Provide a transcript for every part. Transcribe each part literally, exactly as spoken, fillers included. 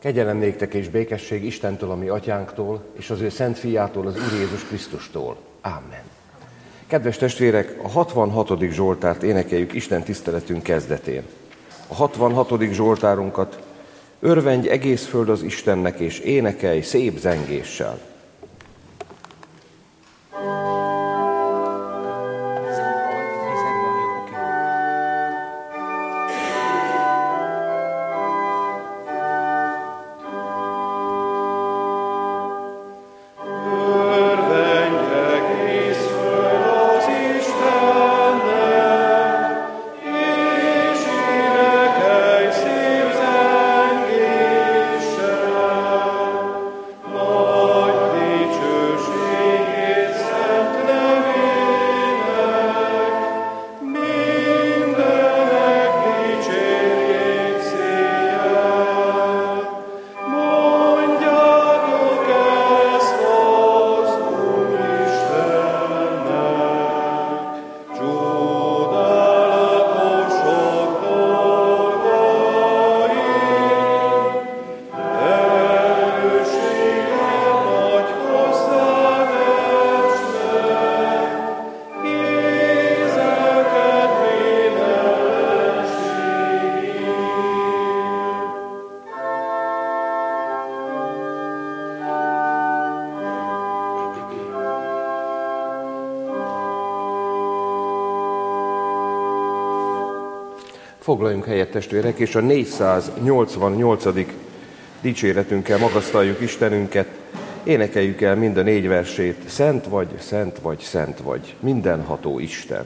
Kegyelem néktek és békesség Istentől, a mi atyánktól, és az ő szent fiától, az Úr Jézus Krisztustól. Ámen. Kedves testvérek, a hatvanhatodik Zsoltárt énekeljük Isten tiszteletünk kezdetén. A hatvanhatodik Zsoltárunkat: örvendj egész föld az Istennek, és énekelj szép zengéssel. Foglaljunk helyet, testvérek, és a négyszáznyolcvannyolcadik dicséretünkkel magasztaljuk Istenünket, énekeljük el mind a négy versét. Szent vagy, szent vagy, szent vagy, mindenható Isten.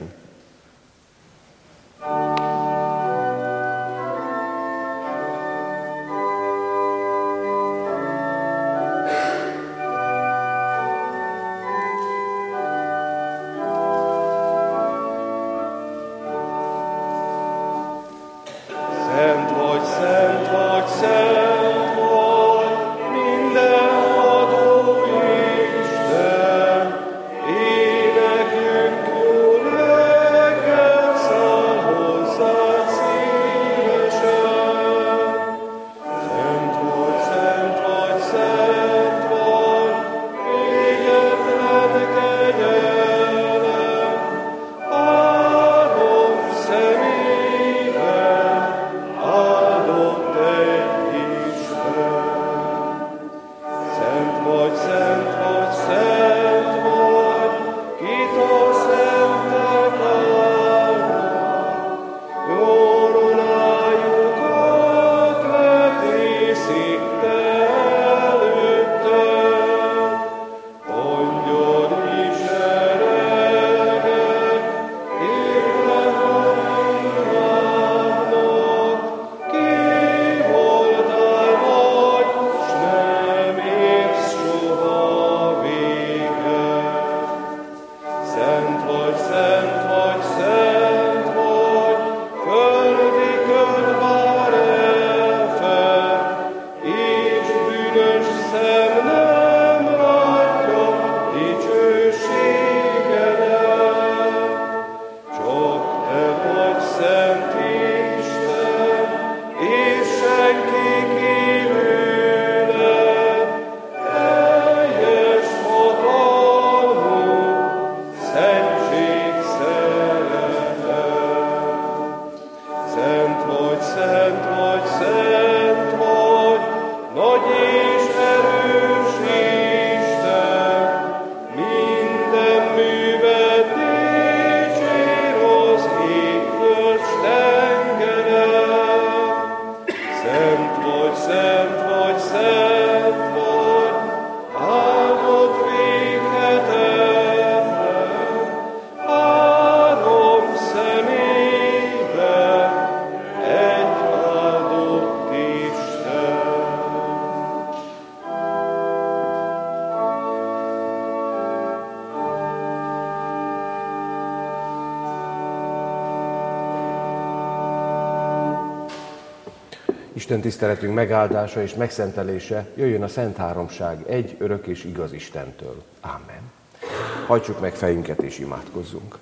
Isten tiszteletünk megáldása és megszentelése jöjjön a Szent Háromság egy örök és igaz Istentől. Ámen. Hajtsuk meg fejünket és imádkozzunk.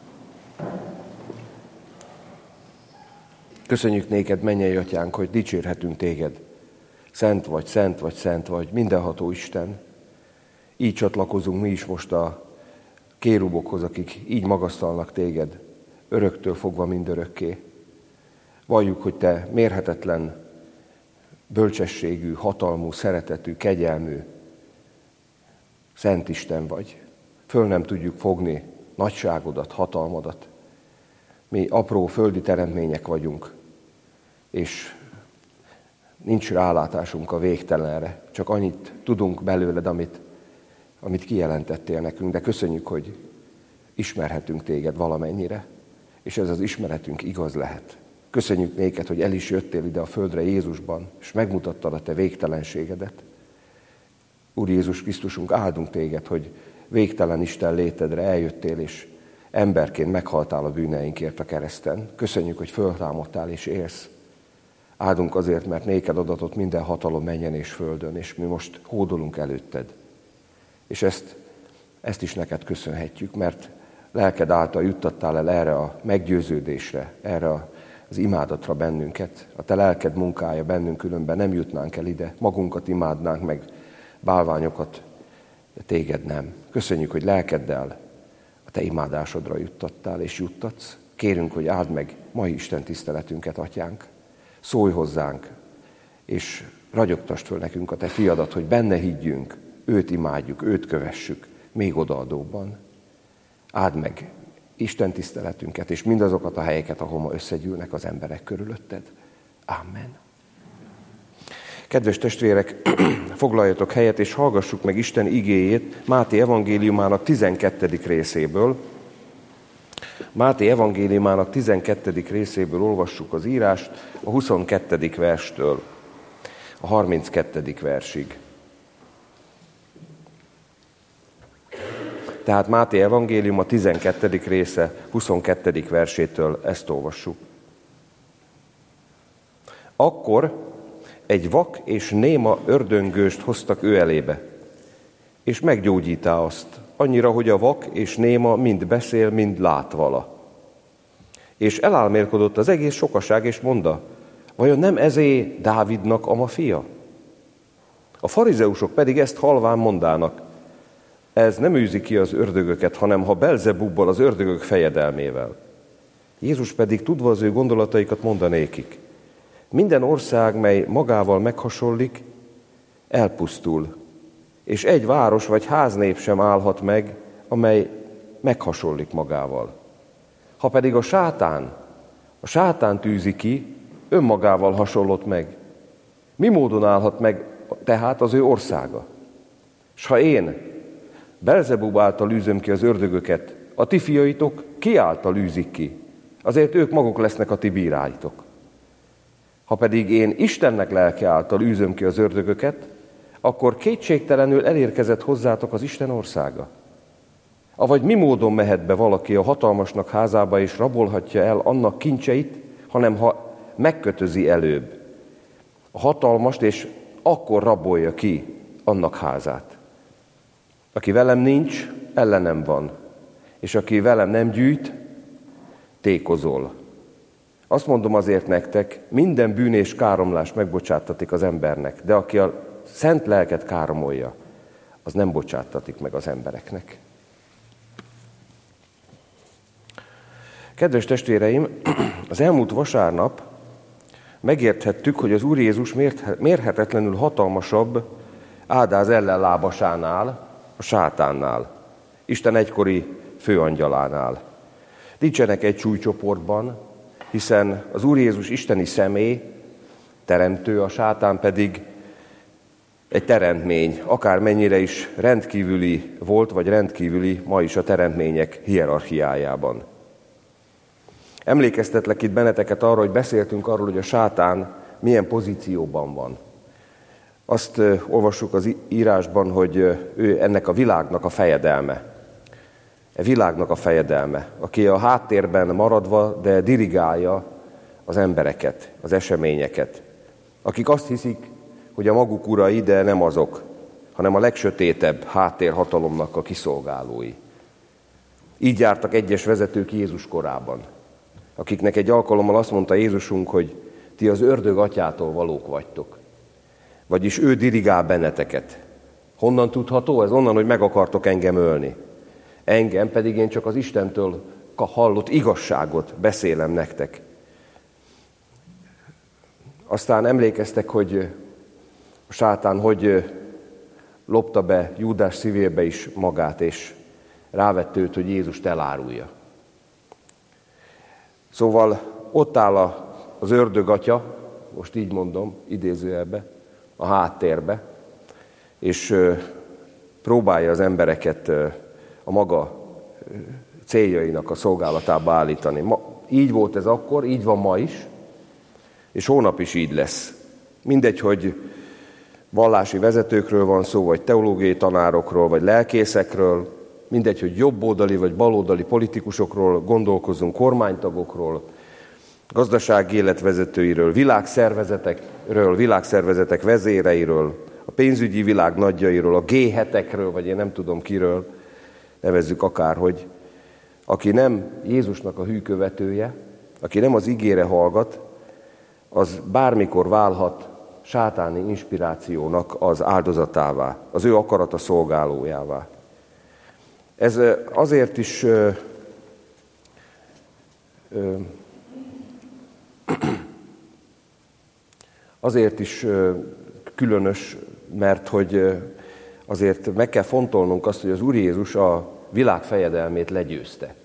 Köszönjük néked, mennyei atyánk, hogy dicsérhetünk téged. Szent vagy, szent vagy, szent vagy, mindenható Isten. Így csatlakozunk mi is most a kérubokhoz, akik így magasztalnak téged, öröktől fogva mindörökké. Valljuk, hogy te mérhetetlen bölcsességű, hatalmú, szeretetű, kegyelmű, szent Isten vagy. Föl nem tudjuk fogni nagyságodat, hatalmadat. Mi apró földi teremtmények vagyunk, és nincs rálátásunk a végtelenre. Csak annyit tudunk belőled, amit, amit kijelentettél nekünk, de köszönjük, hogy ismerhetünk téged valamennyire, és ez az ismeretünk igaz lehet. Köszönjük néked, hogy el is jöttél ide a földre Jézusban, és megmutattad a te végtelenségedet. Úr Jézus Krisztusunk, áldunk téged, hogy végtelen Isten létedre eljöttél, és emberként meghaltál a bűneinkért a kereszten. Köszönjük, hogy föltámadtál és élsz. Áldunk azért, mert néked adatott minden hatalom mennyen és földön, és mi most hódolunk előtted. És ezt, ezt is neked köszönhetjük, mert lelked által juttattál el erre a meggyőződésre, erre az imádatra bennünket. A te lelked munkája bennünk, különben nem jutnánk el ide, magunkat imádnánk meg, bálványokat, de téged nem. Köszönjük, hogy lelkeddel a te imádásodra juttattál és juttatsz. Kérünk, hogy áld meg mai Isten tiszteletünket, Atyánk. Szólj hozzánk, és ragyogtasd föl nekünk a te fiadat, hogy benne higgyünk, őt imádjuk, őt kövessük, még odaadóbban. Áld meg Isten tiszteletünket, és mindazokat a helyeket, ahol ma összegyűlnek az emberek körülötted. Amen. Kedves testvérek, foglaljatok helyet, és hallgassuk meg Isten igéjét Máté evangéliumának tizenkettedik részéből. Máté evangéliumának tizenkettedik részéből olvassuk az írást a huszonkettedik verstől a harminckettedik versig. Tehát Máté evangélium a tizenkettedik része huszonkettedik versétől ezt olvassuk. Akkor egy vak és néma ördöngőst hoztak ő elébe, és meggyógyítá azt, annyira, hogy a vak és néma mind beszél, mind lát vala. És elálmélkodott az egész sokaság, és mondta, vajon nem ezé Dávidnak ama fia? A farizeusok pedig ezt halván mondának, ez nem űzi ki az ördögöket, hanem ha Belzebubbal, az ördögök fejedelmével. Jézus pedig tudva az ő gondolataikat mondanékik, minden ország, mely magával meghasonlik, elpusztul, és egy város vagy háznép sem állhat meg, amely meghasonlik magával. Ha pedig a sátán, a sátán tűzi ki, önmagával hasonlott meg, mi módon állhat meg tehát az ő országa? S ha én Belzebub által űzöm ki az ördögöket, a ti fiaitok ki által űzik ki? Azért ők maguk lesznek a ti bíráitok. Ha pedig én Istennek lelke által űzöm ki az ördögöket, akkor kétségtelenül elérkezett hozzátok az Isten országa. Avagy mi módon mehet be valaki a hatalmasnak házába, és rabolhatja el annak kincseit, hanem ha megkötözi előbb a hatalmast, és akkor rabolja ki annak házát. Aki velem nincs, ellenem van, és aki velem nem gyűjt, tékozol. Azt mondom azért nektek, minden bűn és káromlás megbocsáttatik az embernek, de aki a szent lelket káromolja, az nem bocsáttatik meg az embereknek. Kedves testvéreim, az elmúlt vasárnap megérthettük, hogy az Úr Jézus mérhetetlenül hatalmasabb Ádáz ellenlábasánál, a sátánnál, Isten egykori főangyalánál. Nincsenek egy súlycsoportban, hiszen az Úr Jézus isteni személy, teremtő, a sátán pedig egy teremtmény, akármennyire is rendkívüli volt, vagy rendkívüli ma is a teremtmények hierarchiájában. Emlékeztetlek itt benneteket arra, hogy beszéltünk arról, hogy a sátán milyen pozícióban van. Azt olvassuk az írásban, hogy ő ennek a világnak a fejedelme. A világnak a fejedelme, aki a háttérben maradva, de dirigálja az embereket, az eseményeket. Akik azt hiszik, hogy a maguk urai, de nem azok, hanem a legsötétebb háttérhatalomnak a kiszolgálói. Így jártak egyes vezetők Jézus korában, akiknek egy alkalommal azt mondta Jézusunk, hogy ti az ördög atyától valók vagytok. Vagyis ő dirigál benneteket. Honnan tudható ez? Onnan, hogy meg akartok engem ölni. Engem pedig én csak az Istentől hallott igazságot beszélem nektek. Aztán emlékeztek, hogy a sátán hogy lopta be Júdás szívébe is magát, és rávette őt, hogy Jézust elárulja. Szóval ott áll az ördög atya, most így mondom, idézőjelbe, a háttérbe, és próbálja az embereket a maga céljainak a szolgálatába állítani. Ma, így volt ez akkor, így van ma is, és holnap is így lesz. Mindegy, hogy vallási vezetőkről van szó, vagy teológiai tanárokról, vagy lelkészekről, mindegy, hogy jobboldali vagy baloldali politikusokról gondolkozunk, kormánytagokról, gazdasági életvezetőiről, világszervezetekről, világszervezetek vezéreiről, a pénzügyi világ nagyjairól, a gé hetekről, vagy én nem tudom kiről, nevezzük akárhogy, aki nem Jézusnak a hű követője, aki nem az igére hallgat, az bármikor válhat sátáni inspirációnak az áldozatává, az ő akarata szolgálójává. Ez azért is ö, ö, azért is ö, különös, mert hogy azért meg kell fontolnunk azt, hogy az Úr Jézus a világ fejedelmét legyőzte.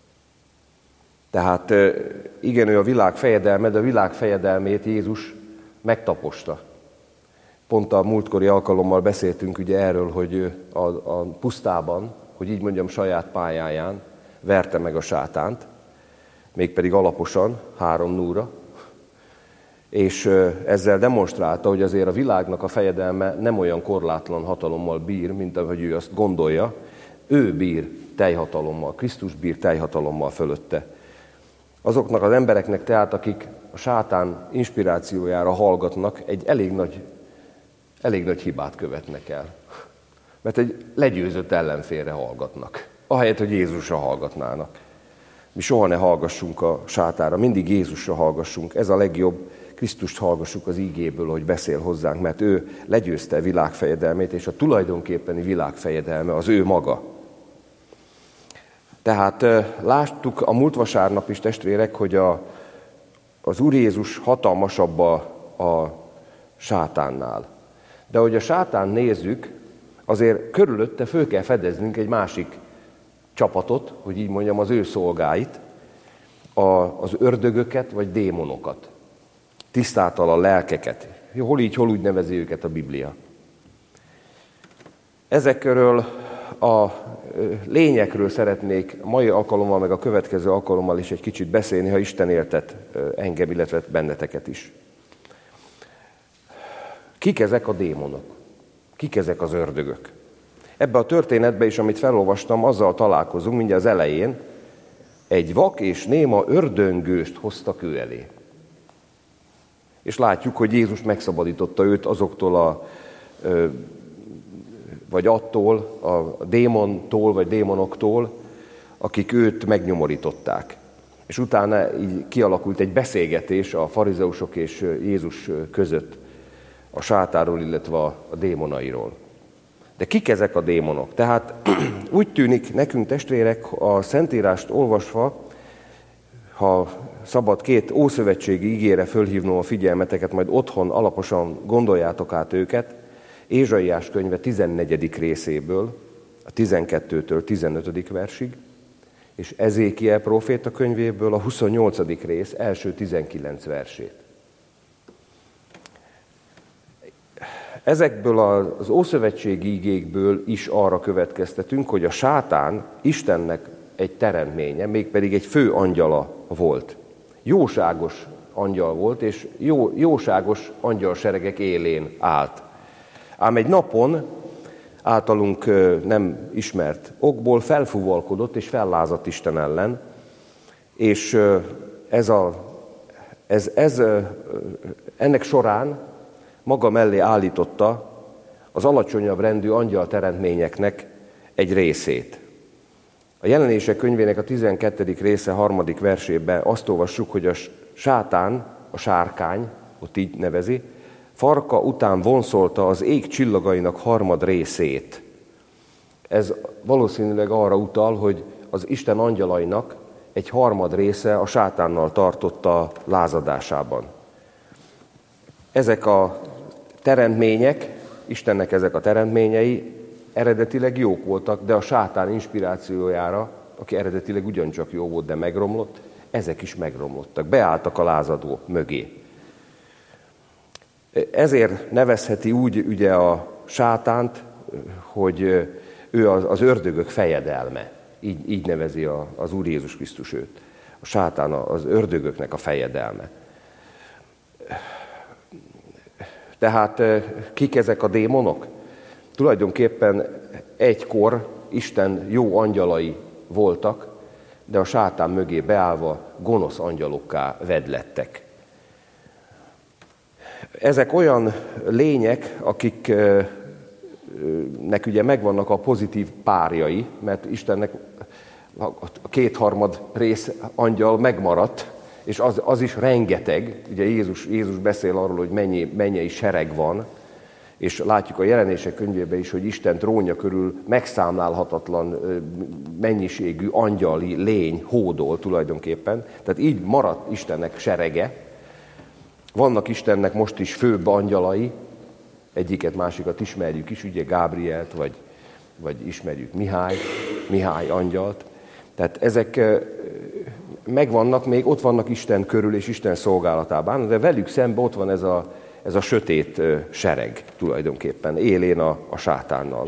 Tehát igen, ő a világ fejedelme, de a világ fejedelmét Jézus megtaposta. Pont a múltkori alkalommal beszéltünk ugye erről, hogy a, a pusztában, hogy így mondjam, saját pályáján verte meg a sátánt, mégpedig alaposan, három núra, és ezzel demonstrálta, hogy azért a világnak a fejedelme nem olyan korlátlan hatalommal bír, mint ahogy ő azt gondolja. Ő bír teljhatalommal, Krisztus bír teljhatalommal fölötte. Azoknak az embereknek tehát, akik a sátán inspirációjára hallgatnak, egy elég nagy, elég nagy hibát követnek el. Mert egy legyőzött ellenfélre hallgatnak, ahelyett, hogy Jézusra hallgatnának. Mi soha ne hallgassunk a sátára, mindig Jézusra hallgassunk. Ez a legjobb, Krisztust hallgassuk az ígéből, hogy beszél hozzánk, mert ő legyőzte a világfejedelmét, és a tulajdonképpeni világfejedelme az ő maga. Tehát láttuk a múlt vasárnap is, testvérek, hogy a, az Úr Jézus hatalmasabb a, a sátánnál. De hogy a sátán nézzük, azért körülötte föl kell fedeznünk egy másik csapatot, hogy így mondjam, az ő szolgáit, a, az ördögöket vagy démonokat, tisztátalan lelkeket. Hol így, hol úgy nevezi őket a Biblia. Ezekről a lényekről szeretnék a mai alkalommal, meg a következő alkalommal is egy kicsit beszélni, ha Isten éltet engem, illetve benneteket is. Kik ezek a démonok? Kik ezek az ördögök? Ebbe a történetbe is, amit felolvastam, azzal találkozunk mindjárt az elején, egy vak és néma ördöngőst hoztak ő elé. És látjuk, hogy Jézus megszabadította őt azoktól a, vagy attól, a démontól, vagy démonoktól, akik őt megnyomorították. És utána így kialakult egy beszélgetés a farizeusok és Jézus között a sátáról, illetve a démonairól. De kik ezek a démonok? Tehát úgy tűnik nekünk, testvérek, a Szentírást olvasva, ha szabad két ószövetségi ígére fölhívnom a figyelmeteket, majd otthon alaposan gondoljátok át őket, Ézsaiás könyve tizennegyedik részéből, a tizenkettőtől tizenötödik versig, és Ezékiel próféta könyvéből a huszonnyolcadik rész első tizenkilenc versét. Ezekből az ószövetségi igékből is arra következtetünk, hogy a sátán Istennek egy teremtménye, mégpedig egy fő angyala volt. Jóságos angyal volt, és jó, jóságos angyalseregek élén állt. Ám egy napon általunk nem ismert okból felfúvalkodott és fellázadt Isten ellen, és ez a, ez, ez, ennek során maga mellé állította az alacsonyabb rendű angyal teremtményeknek egy részét. A Jelenések könyvének a tizenkettedik része harmadik versében azt olvassuk, hogy a sátán, a sárkány, ott így nevezi, farka után vonszolta az ég csillagainak harmad részét. Ez valószínűleg arra utal, hogy az Isten angyalainak egy harmad része a sátánnal tartotta lázadásában. Ezek a teremtmények, Istennek ezek a teremtményei eredetileg jók voltak, de a sátán inspirációjára, aki eredetileg ugyancsak jó volt, de megromlott, ezek is megromlottak, beálltak a lázadó mögé. Ezért nevezheti úgy ugye a sátánt, hogy ő az, az ördögök fejedelme. Így, így nevezi a, az Úr Jézus Krisztus őt. A sátán az ördögöknek a fejedelme. Tehát kik ezek a démonok? Tulajdonképpen egykor Isten jó angyalai voltak, de a sátán mögé beállva gonosz angyalokká vedlettek. Ezek olyan lények, akiknek ugye megvannak a pozitív párjai, mert Istennek a kétharmad rész angyal megmaradt, és az, az is rengeteg. Ugye Jézus, Jézus beszél arról, hogy mennyi, mennyei sereg van, és látjuk a Jelenések könyvében is, hogy Isten trónja körül megszámlálhatatlan mennyiségű angyali lény hódol tulajdonképpen. Tehát így maradt Istennek serege. Vannak Istennek most is főbb angyalai, egyiket, másikat ismerjük is, ugye Gábrielt, vagy, vagy ismerjük Mihály, Mihály angyalt. Tehát ezek megvannak, még ott vannak Isten körül és Isten szolgálatában, de velük szemben ott van ez a, ez a sötét sereg tulajdonképpen, élén a, a sátánnal.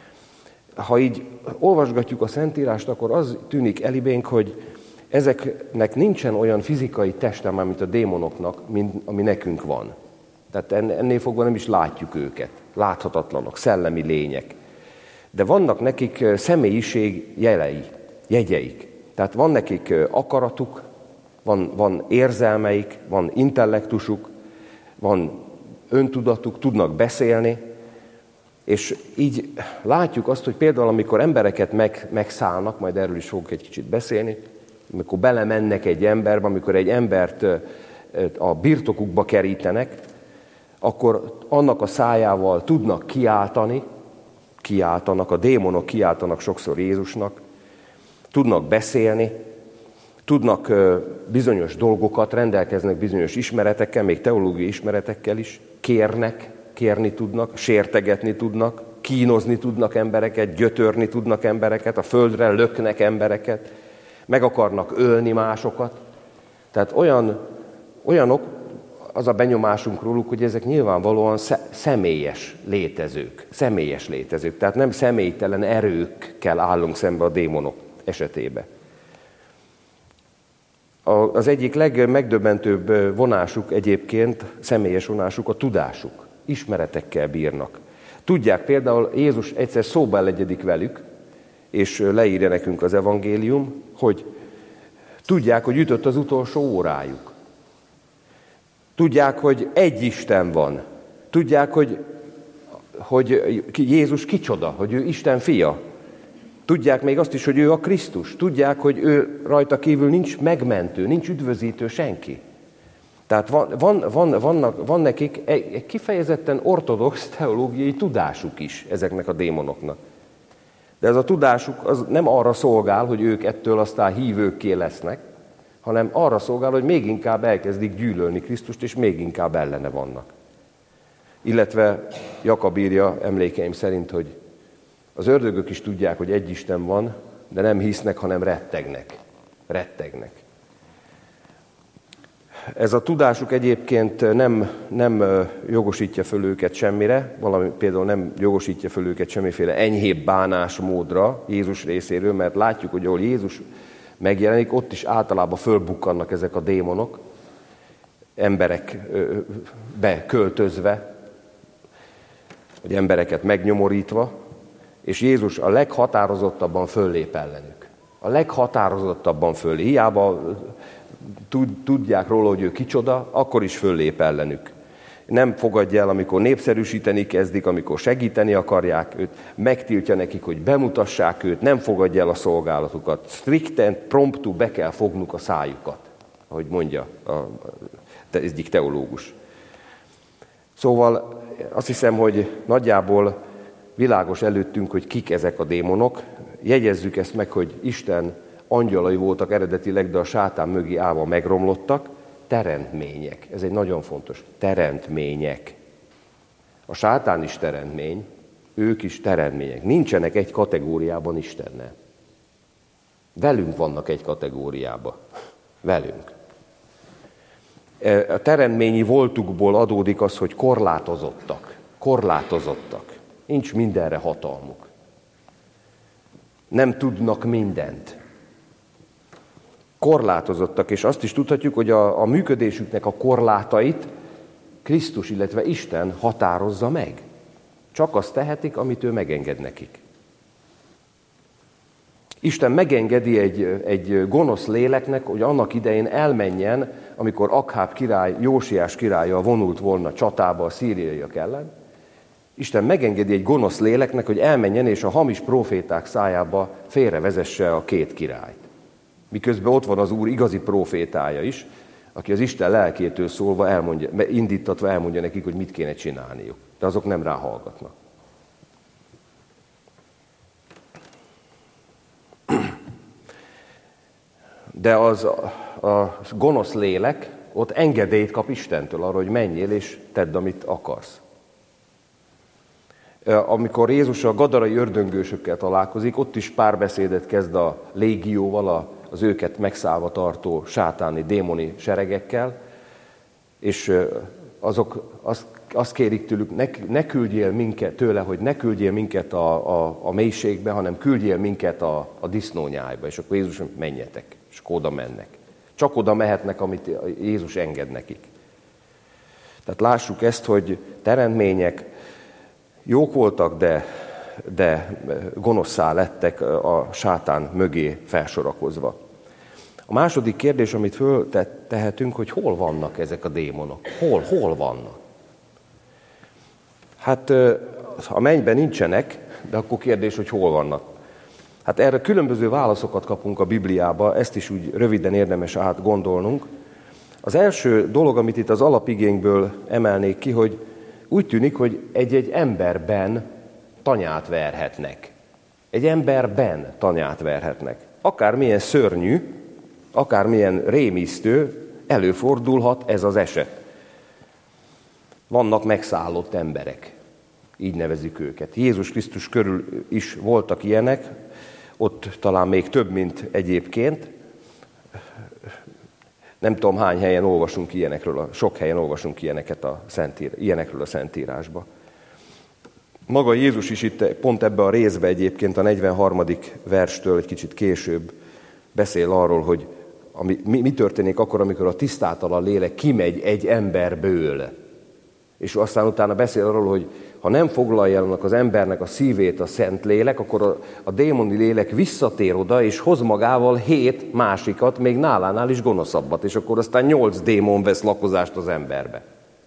Ha így olvasgatjuk a Szentírást, akkor az tűnik elibénk, hogy ezeknek nincsen olyan fizikai teste, mint a démonoknak, mint ami nekünk van. Tehát ennél fogva nem is látjuk őket. Láthatatlanok, szellemi lények. De vannak nekik személyiség jelei, jegyeik. Tehát van nekik akaratuk, van, van érzelmeik, van intellektusuk, van öntudatuk, tudnak beszélni, és így látjuk azt, hogy például amikor embereket meg, megszállnak, majd erről is fogok egy kicsit beszélni, amikor belemennek egy emberbe, amikor egy embert a birtokukba kerítenek, akkor annak a szájával tudnak kiáltani, kiáltanak, a démonok kiáltanak sokszor Jézusnak, tudnak beszélni, tudnak bizonyos dolgokat, rendelkeznek bizonyos ismeretekkel, még teológiai ismeretekkel is, kérnek, kérni tudnak, sértegetni tudnak, kínozni tudnak embereket, gyötörni tudnak embereket, a földre löknek embereket, meg akarnak ölni másokat. Tehát olyan, olyanok, az a benyomásunk róluk, hogy ezek nyilvánvalóan személyes létezők. Személyes létezők, tehát nem személytelen erőkkel állunk szembe a démonok esetében. Az egyik legmegdöbbentőbb vonásuk egyébként, személyes vonásuk a tudásuk. Ismeretekkel bírnak. Tudják például, Jézus egyszer szóba elegyedik velük, és leírja nekünk az evangélium, hogy tudják, hogy ütött az utolsó órájuk. Tudják, hogy egy Isten van. Tudják, hogy, hogy Jézus kicsoda, hogy ő Isten fia. Tudják még azt is, hogy ő a Krisztus. Tudják, hogy ő rajta kívül nincs megmentő, nincs üdvözítő senki. Tehát van, van, van, vannak, van nekik egy kifejezetten ortodox teológiai tudásuk is ezeknek a démonoknak. De ez a tudásuk az nem arra szolgál, hogy ők ettől aztán hívőkké lesznek, hanem arra szolgál, hogy még inkább elkezdik gyűlölni Krisztust, és még inkább ellene vannak. Illetve Jakab írja emlékeim szerint, hogy az ördögök is tudják, hogy egy Isten van, de nem hisznek, hanem rettegnek. Rettegnek. Ez a tudásuk egyébként nem, nem jogosítja föl őket semmire, valami például nem jogosítja föl őket semmiféle enyhébb bánásmódra Jézus részéről, mert látjuk, hogy ahol Jézus megjelenik, ott is általában fölbukkannak ezek a démonok, emberekbe költözve, vagy embereket megnyomorítva, és Jézus a leghatározottabban föllép ellenük. A leghatározottabban föllép. Hiába tudják róla, hogy ő kicsoda, akkor is föllép ellenük. Nem fogadja el, amikor népszerűsíteni kezdik, amikor segíteni akarják őt, megtiltja nekik, hogy bemutassák őt, nem fogadja el a szolgálatukat. Strikten, promptu be kell fognuk a szájukat, ahogy mondja a egyik teológus. Szóval azt hiszem, hogy nagyjából világos előttünk, hogy kik ezek a démonok. Jegyezzük ezt meg, hogy Isten angyalai voltak eredetileg, de a sátán mögé állva megromlottak. Teremtmények. Ez egy nagyon fontos. Teremtmények. A sátán is teremtmény, ők is teremtmények. Nincsenek egy kategóriában Istennel. Velünk vannak egy kategóriában. Velünk. A teremtményi voltukból adódik az, hogy korlátozottak. Korlátozottak. Nincs mindenre hatalmuk. Nem tudnak mindent. Korlátozottak, és azt is tudhatjuk, hogy a, a működésüknek a korlátait Krisztus, illetve Isten határozza meg. Csak azt tehetik, amit ő megenged nekik. Isten megengedi egy, egy gonosz léleknek, hogy annak idején elmenjen, amikor Akháb király, Jósiás királlyal vonult volna csatába a szíriaiak ellen. Isten megengedi egy gonosz léleknek, hogy elmenjen és a hamis próféták szájába félrevezesse a két királyt. Miközben ott van az Úr igazi prófétája is, aki az Isten lelkétől szólva elmondja, indítatva elmondja nekik, hogy mit kéne csinálniuk. De azok nem rá hallgatnak. De az a gonosz lélek ott engedélyt kap Istentől arra, hogy menjél és tedd, amit akarsz. Amikor Jézus a gadarai ördöngősökkel találkozik, ott is párbeszédet kezd a légióval, az őket megszállva tartó sátáni, démoni seregekkel, és azok azt, azt kérik tőlük, ne, ne küldjél minket tőle, hogy ne küldjél minket a, a, a mélységbe, hanem küldjél minket a, a disznónyájba, és akkor Jézus mondja, menjetek, és akkor oda mennek. Csak oda mehetnek, amit Jézus enged nekik. Tehát lássuk ezt, hogy teremtmények jók voltak, de, de gonoszszá lettek a sátán mögé felsorakozva. A második kérdés, amit föltehetünk, hogy hol vannak ezek a démonok? Hol, hol vannak? Hát a mennyben nincsenek, de akkor kérdés, hogy hol vannak. Hát erre különböző válaszokat kapunk a Bibliába, ezt is úgy röviden érdemes átgondolnunk. Az első dolog, amit itt az alapigénkből emelnék ki, hogy úgy tűnik, hogy egy-egy emberben tanyát verhetnek. Egy emberben tanyát verhetnek. Akármilyen szörnyű, akármilyen rémisztő, előfordulhat ez az eset. Vannak megszállott emberek, így nevezik őket. Jézus Krisztus körül is voltak ilyenek, ott talán még több, mint egyébként. Nem tudom, hány helyen olvasunk ilyenekről, sok helyen olvasunk ilyeneket a Szentír, ilyenekről a Szentírásba. Maga Jézus is itt pont ebbe a részbe egyébként a negyvenharmadik verstől egy kicsit később beszél arról, hogy ami, mi, mi történik akkor, amikor a tisztátalan lélek kimegy egy emberből. És aztán utána beszél arról, hogy ha nem foglalja el az embernek a szívét a szent lélek, akkor a, a démoni lélek visszatér oda, és hoz magával hét másikat, még nálánál is gonoszabbat, és akkor aztán nyolc démon vesz lakozást az emberbe.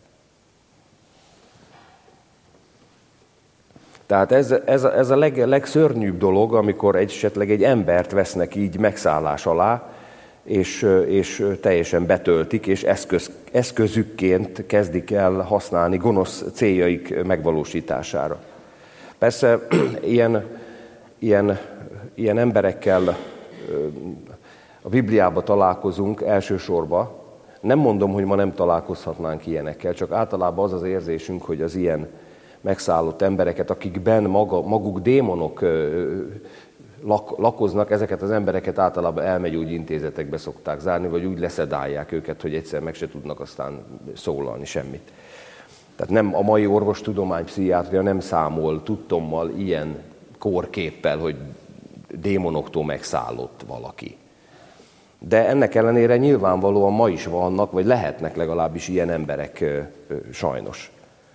Tehát ez, ez, a, ez a leg, legszörnyűbb dolog, amikor esetleg egy embert vesznek így megszállás alá, és, és teljesen betöltik, és eszköz, eszközükként kezdik el használni gonosz céljaik megvalósítására. Persze ilyen, ilyen, ilyen emberekkel a Bibliában találkozunk elsősorban. Nem mondom, hogy ma nem találkozhatnánk ilyenekkel, csak általában az az érzésünk, hogy az ilyen megszállott embereket, akikben maga, maguk démonok lak, lakoznak, ezeket az embereket általában elmegyógyintézetekbe szokták zárni, vagy úgy leszedálják őket, hogy egyszer meg se tudnak aztán szólalni semmit. Tehát nem a mai orvostudomány, pszichiátria nem számol tudtommal ilyen kórképpel, hogy démonoktól megszállott valaki. De ennek ellenére nyilvánvalóan ma is vannak, vagy lehetnek legalábbis ilyen emberek sajnos.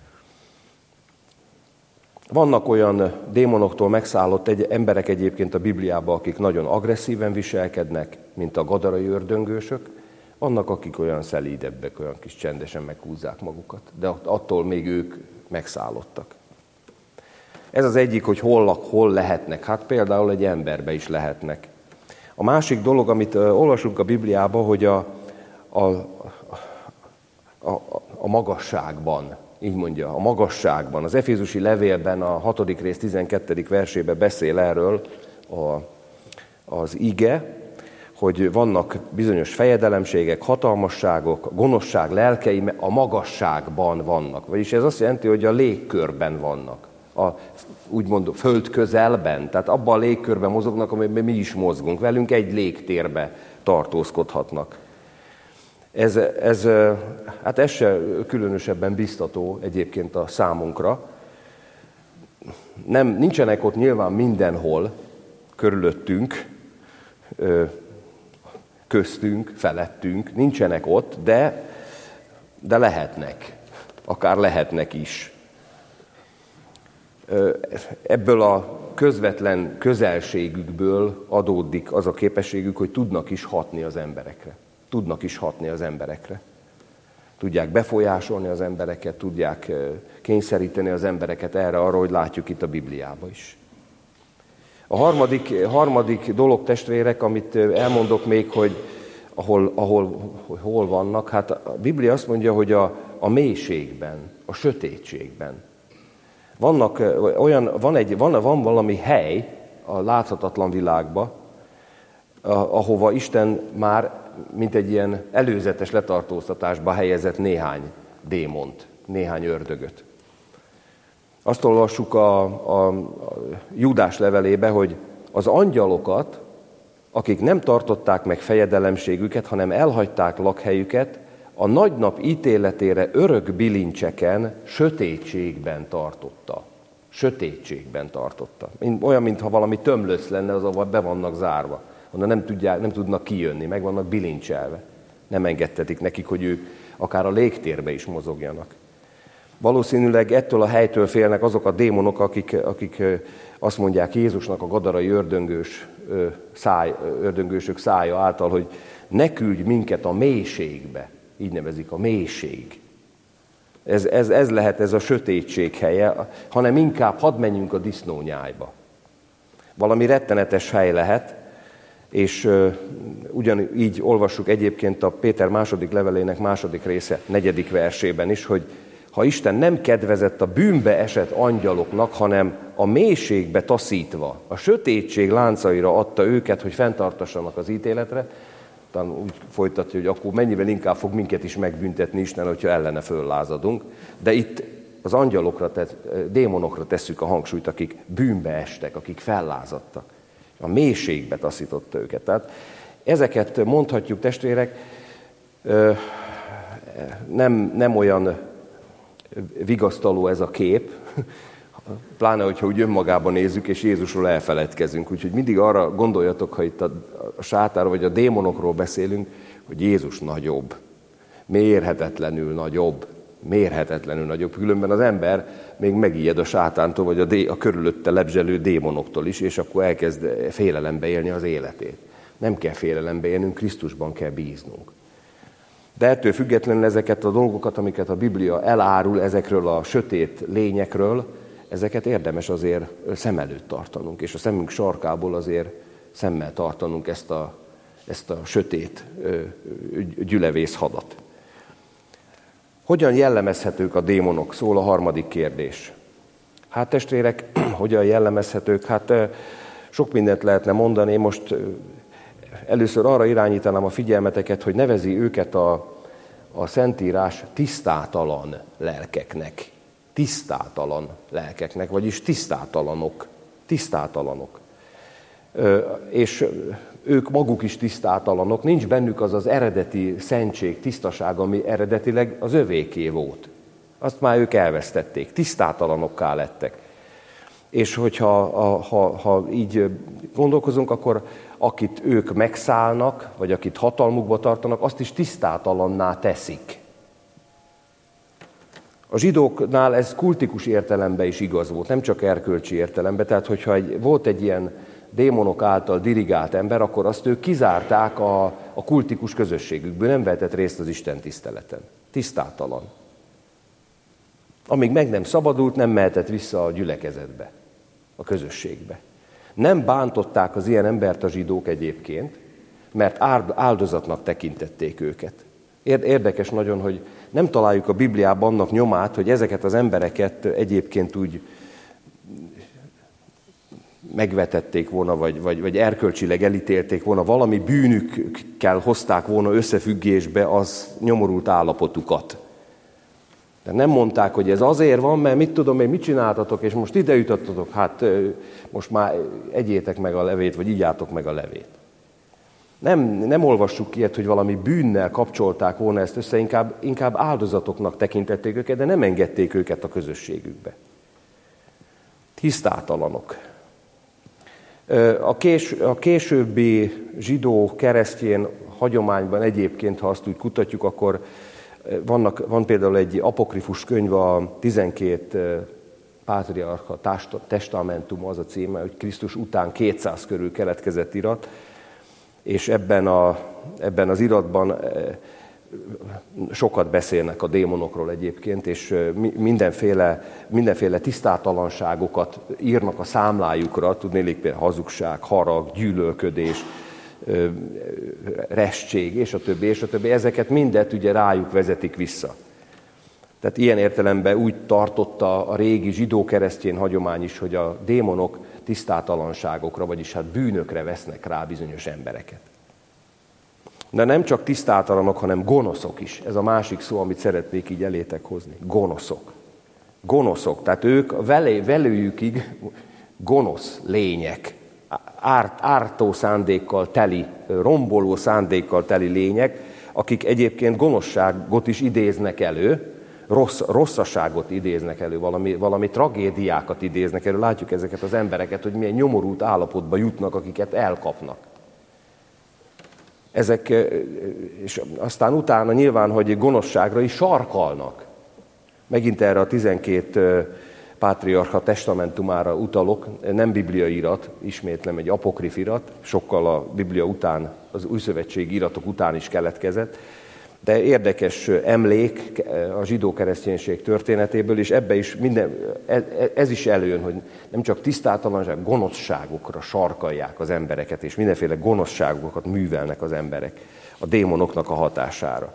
Vannak olyan démonoktól megszállott egy, emberek egyébként a Bibliában, akik nagyon agresszíven viselkednek, mint a gadarai ördöngősök. Vannak, akik olyan szelídebbek, olyan kis csendesen meghúzzák magukat, de attól még ők megszállottak. Ez az egyik, hogy hol, hol lehetnek. Hát például egy emberbe is lehetnek. A másik dolog, amit olvasunk a Bibliában, hogy a, a, a, a magasságban így mondja, a magasságban. Az Efézusi levélben a hatodik rész tizenkettedik versében beszél erről a, az ige, hogy vannak bizonyos fejedelemségek, hatalmasságok, gonoszság lelkei a magasságban vannak. Vagyis ez azt jelenti, hogy a légkörben vannak. A, úgymond föld közelben, tehát abban a légkörben mozognak, amiben mi is mozgunk. Velünk egy légtérbe tartózkodhatnak. Ez, ez, hát ez se különösebben biztató egyébként a számunkra. Nem, nincsenek ott nyilván mindenhol körülöttünk, köztünk, felettünk, nincsenek ott, de, de lehetnek, akár lehetnek is. Ebből a közvetlen közelségükből adódik az a képességük, hogy tudnak is hatni az emberekre. Tudnak is hatni az emberekre. Tudják befolyásolni az embereket, tudják kényszeríteni az embereket erre, arra, hogy látjuk itt a Bibliában is. A harmadik, harmadik dolog, testvérek, amit elmondok még, hogy ahol, ahol hogy hol vannak, hát a Biblia azt mondja, hogy a, a mélységben, a sötétségben. Vannak olyan, van, egy, van, van valami hely a láthatatlan világban, ahova Isten már mint egy ilyen előzetes letartóztatásba helyezett néhány démont, néhány ördögöt. Azt olvassuk a, a, a Júdás levelébe, hogy az angyalokat, akik nem tartották meg fejedelemségüket, hanem elhagyták lakhelyüket, a nagy nap ítéletére örök bilincseken, sötétségben tartotta. Sötétségben tartotta. Olyan, mintha valami tömlöc lenne, az, ahol be vannak zárva. Onnan nem, tudják, nem tudnak kijönni, meg vannak bilincselve. Nem engedtetik nekik, hogy ők akár a légtérbe is mozogjanak. Valószínűleg ettől a helytől félnek azok a démonok, akik, akik azt mondják Jézusnak a gadarai ördöngős száj, ördöngősök szája által, hogy ne küldj minket a mélységbe. Így nevezik, a mélység. Ez, ez, ez lehet ez a sötétség helye, hanem inkább hadd menjünk a disznónyájba. Valami rettenetes hely lehet, és uh, ugyanígy olvassuk egyébként a Péter második levelének második része, negyedik versében is, hogy ha Isten nem kedvezett a bűnbe esett angyaloknak, hanem a mélységbe taszítva, a sötétség láncaira adta őket, hogy fenntartassanak az ítéletre, talán úgy folytatja, hogy akkor mennyivel inkább fog minket is megbüntetni Isten, hogyha ellene föllázadunk. De itt az angyalokra, tehát démonokra tesszük a hangsúlyt, akik bűnbe estek, akik fellázadtak. A mélységbe taszította őket. Tehát ezeket mondhatjuk, testvérek, nem, nem olyan vigasztaló ez a kép, pláne, hogyha úgy önmagában nézzük, és Jézusról elfeledkezünk. Úgyhogy mindig arra gondoljatok, ha itt a, a sátára vagy a démonokról beszélünk, hogy Jézus nagyobb, mérhetetlenül nagyobb, mérhetetlenül nagyobb. Különben az ember még megijed a sátántól, vagy a, dé, a körülötte lebzselő démonoktól is, és akkor elkezd félelembe élni az életét. Nem kell félelembe élnünk, Krisztusban kell bíznunk. De ettől függetlenül ezeket a dolgokat, amiket a Biblia elárul ezekről a sötét lényekről, ezeket érdemes azért szem előtt tartanunk, és a szemünk sarkából azért szemmel tartanunk ezt a, ezt a sötét gyülevész hadat. Hogyan jellemezhetők a démonok? Szól a harmadik kérdés. Hát testvérek, hogyan jellemezhetők? Hát sok mindent lehetne mondani. Én most először arra irányítanám a figyelmeteket, hogy nevezi őket a, a Szentírás tisztátalan lelkeknek. Tisztátalan lelkeknek, vagyis tisztátalanok. Tisztátalanok. Ö, és ők maguk is tisztátalanok, nincs bennük az az eredeti szentség, tisztaság, ami eredetileg az övéké volt. Azt már ők elvesztették, tisztátalanokká lettek. És hogyha ha, ha így gondolkozunk, akkor akit ők megszállnak, vagy akit hatalmukba tartanak, azt is tisztátalanná teszik. A zsidóknál ez kultikus értelemben is igaz volt, nem csak erkölcsi értelemben. Tehát, hogyha egy, volt egy ilyen démonok által dirigált ember, akkor azt ők kizárták a, a kultikus közösségükből, nem vehetett részt az Isten tiszteleten. Tisztátalan. Amíg meg nem szabadult, nem mehetett vissza a gyülekezetbe, a közösségbe. Nem bántották az ilyen embert a zsidók egyébként, mert áldozatnak tekintették őket. Érdekes nagyon, hogy nem találjuk a Bibliában annak nyomát, hogy ezeket az embereket egyébként úgy megvetették volna, vagy, vagy, vagy erkölcsileg elítélték volna, valami bűnükkel hozták volna összefüggésbe az nyomorult állapotukat. De nem mondták, hogy ez azért van, mert mit tudom én, mit csináltatok, és most ide jutottatok, hát most már egyétek meg a levét, vagy igjátok meg a levét. Nem, nem olvassuk ilyet, hogy valami bűnnel kapcsolták volna ezt össze, inkább, inkább áldozatoknak tekintették őket, de nem engedték őket a közösségükbe. Tisztátalanok. A, kés, a későbbi zsidó-keresztjén hagyományban egyébként, ha azt úgy kutatjuk, akkor vannak, van például egy apokrifus könyv, a tizenkét pátriarcha testamentum, az a címe, hogy Krisztus után kétszáz körül keletkezett irat, és ebben, a, ebben az iratban sokat beszélnek a démonokról egyébként, és mindenféle, mindenféle tisztátalanságokat írnak a számlájukra, tudnélik például hazugság, harag, gyűlölködés, restség, és a többi, és a többi. Ezeket mindet ugye rájuk vezetik vissza. Tehát ilyen értelemben úgy tartotta a régi zsidó-keresztjén hagyomány is, hogy a démonok tisztátalanságokra, vagyis hát bűnökre vesznek rá bizonyos embereket. De nem csak tisztátalanok, hanem gonoszok is. Ez a másik szó, amit szeretnék így elétek hozni. Gonoszok. Gonoszok. Tehát ők velé, velőjükig gonosz lények. Árt, ártó szándékkal teli, romboló szándékkal teli lények, akik egyébként gonoszságot is idéznek elő, rossz, rosszaságot idéznek elő, valami, valami tragédiákat idéznek elő. Látjuk ezeket az embereket, hogy milyen nyomorult állapotba jutnak, akiket elkapnak. Ezek, és aztán utána nyilván, hogy gonoszságra is sarkalnak. Megint erre a tizenkét pátriarcha testamentumára utalok, nem bibliai irat, ismétlem egy apokrif irat, sokkal a Biblia után, az újszövetségi iratok után is keletkezett, de érdekes emlék a zsidó-kereszténység történetéből, és ebbe is minden, ez is előjön, hogy nem csak tisztátalanság, gonoszságokra sarkalják az embereket, és mindenféle gonoszságokat művelnek az emberek a démonoknak a hatására.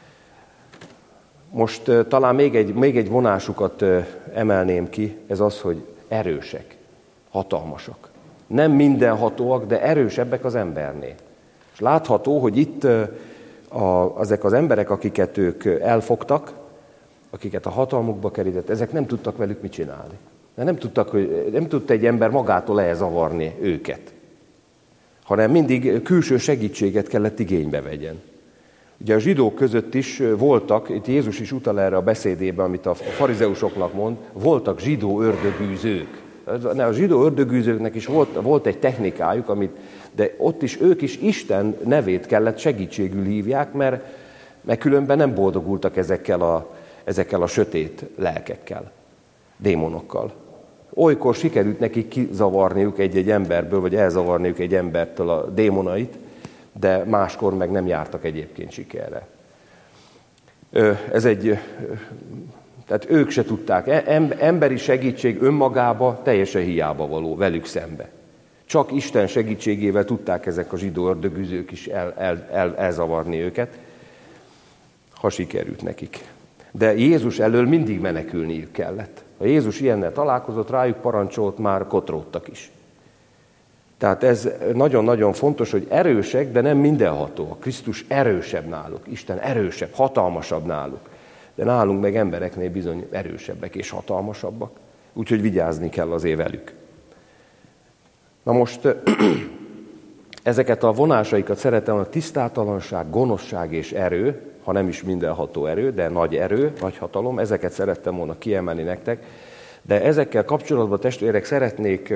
Most talán még egy, még egy vonásukat emelném ki, ez az, hogy erősek, hatalmasak. Nem mindenhatóak, de erősebbek az embernél. És látható, hogy itt a, ezek az emberek, akiket ők elfogtak, akiket a hatalmukba kerített, ezek nem tudtak velük mit csinálni. De nem, tudtak, hogy, nem tudta egy ember magától elzavarni őket, hanem mindig külső segítséget kellett igénybe vegyen. Ugye a zsidók között is voltak, itt Jézus is utal erre a beszédében, amit a farizeusoknak mond, voltak zsidó ördögűzők. A zsidó ördögűzőknek is volt, volt egy technikájuk, amit, de ott is ők is Isten nevét kellett segítségül hívják, mert, mert különben nem boldogultak ezekkel a, ezekkel a sötét lelkekkel, démonokkal. Olykor sikerült nekik kizavarniuk egy-egy emberből, vagy elzavarniuk egy embertől a démonait, de máskor meg nem jártak egyébként sikerre. Ez egy, tehát ők se tudták, emberi segítség önmagába teljesen hiába való velük szembe. Csak Isten segítségével tudták ezek a zsidó ördögűzők is el, el, el, elzavarni őket, ha sikerült nekik. De Jézus elől mindig menekülniük kellett. Ha Jézus ilyennel találkozott, rájuk parancsolt, már kotródtak is. Tehát ez nagyon-nagyon fontos, hogy erősek, de nem mindenható. A Krisztus erősebb náluk, Isten erősebb, hatalmasabb náluk. De nálunk meg embereknél bizony erősebbek és hatalmasabbak. Úgyhogy vigyázni kell azért velük. Na most ezeket a vonásaikat szeretem, a tisztátalanság, gonoszság és erő, ha nem is mindenható erő, de nagy erő, nagy hatalom, ezeket szerettem volna kiemelni nektek. De ezekkel kapcsolatban, testvérek, szeretnék...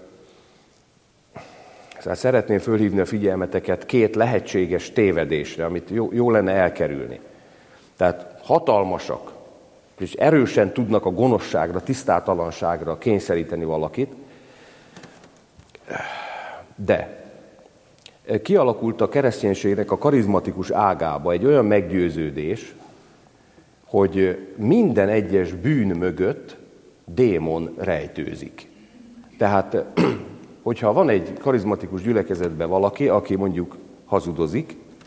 Szóval szeretném fölhívni a figyelmeteket két lehetséges tévedésre, amit jó, jó lenne elkerülni. Tehát hatalmasak, és erősen tudnak a gonoszságra, tisztátalanságra kényszeríteni valakit, de kialakult a kereszténységnek a karizmatikus ágába egy olyan meggyőződés, hogy minden egyes bűn mögött démon rejtőzik. Tehát... hogyha van egy karizmatikus gyülekezetben valaki, aki mondjuk hazudozik,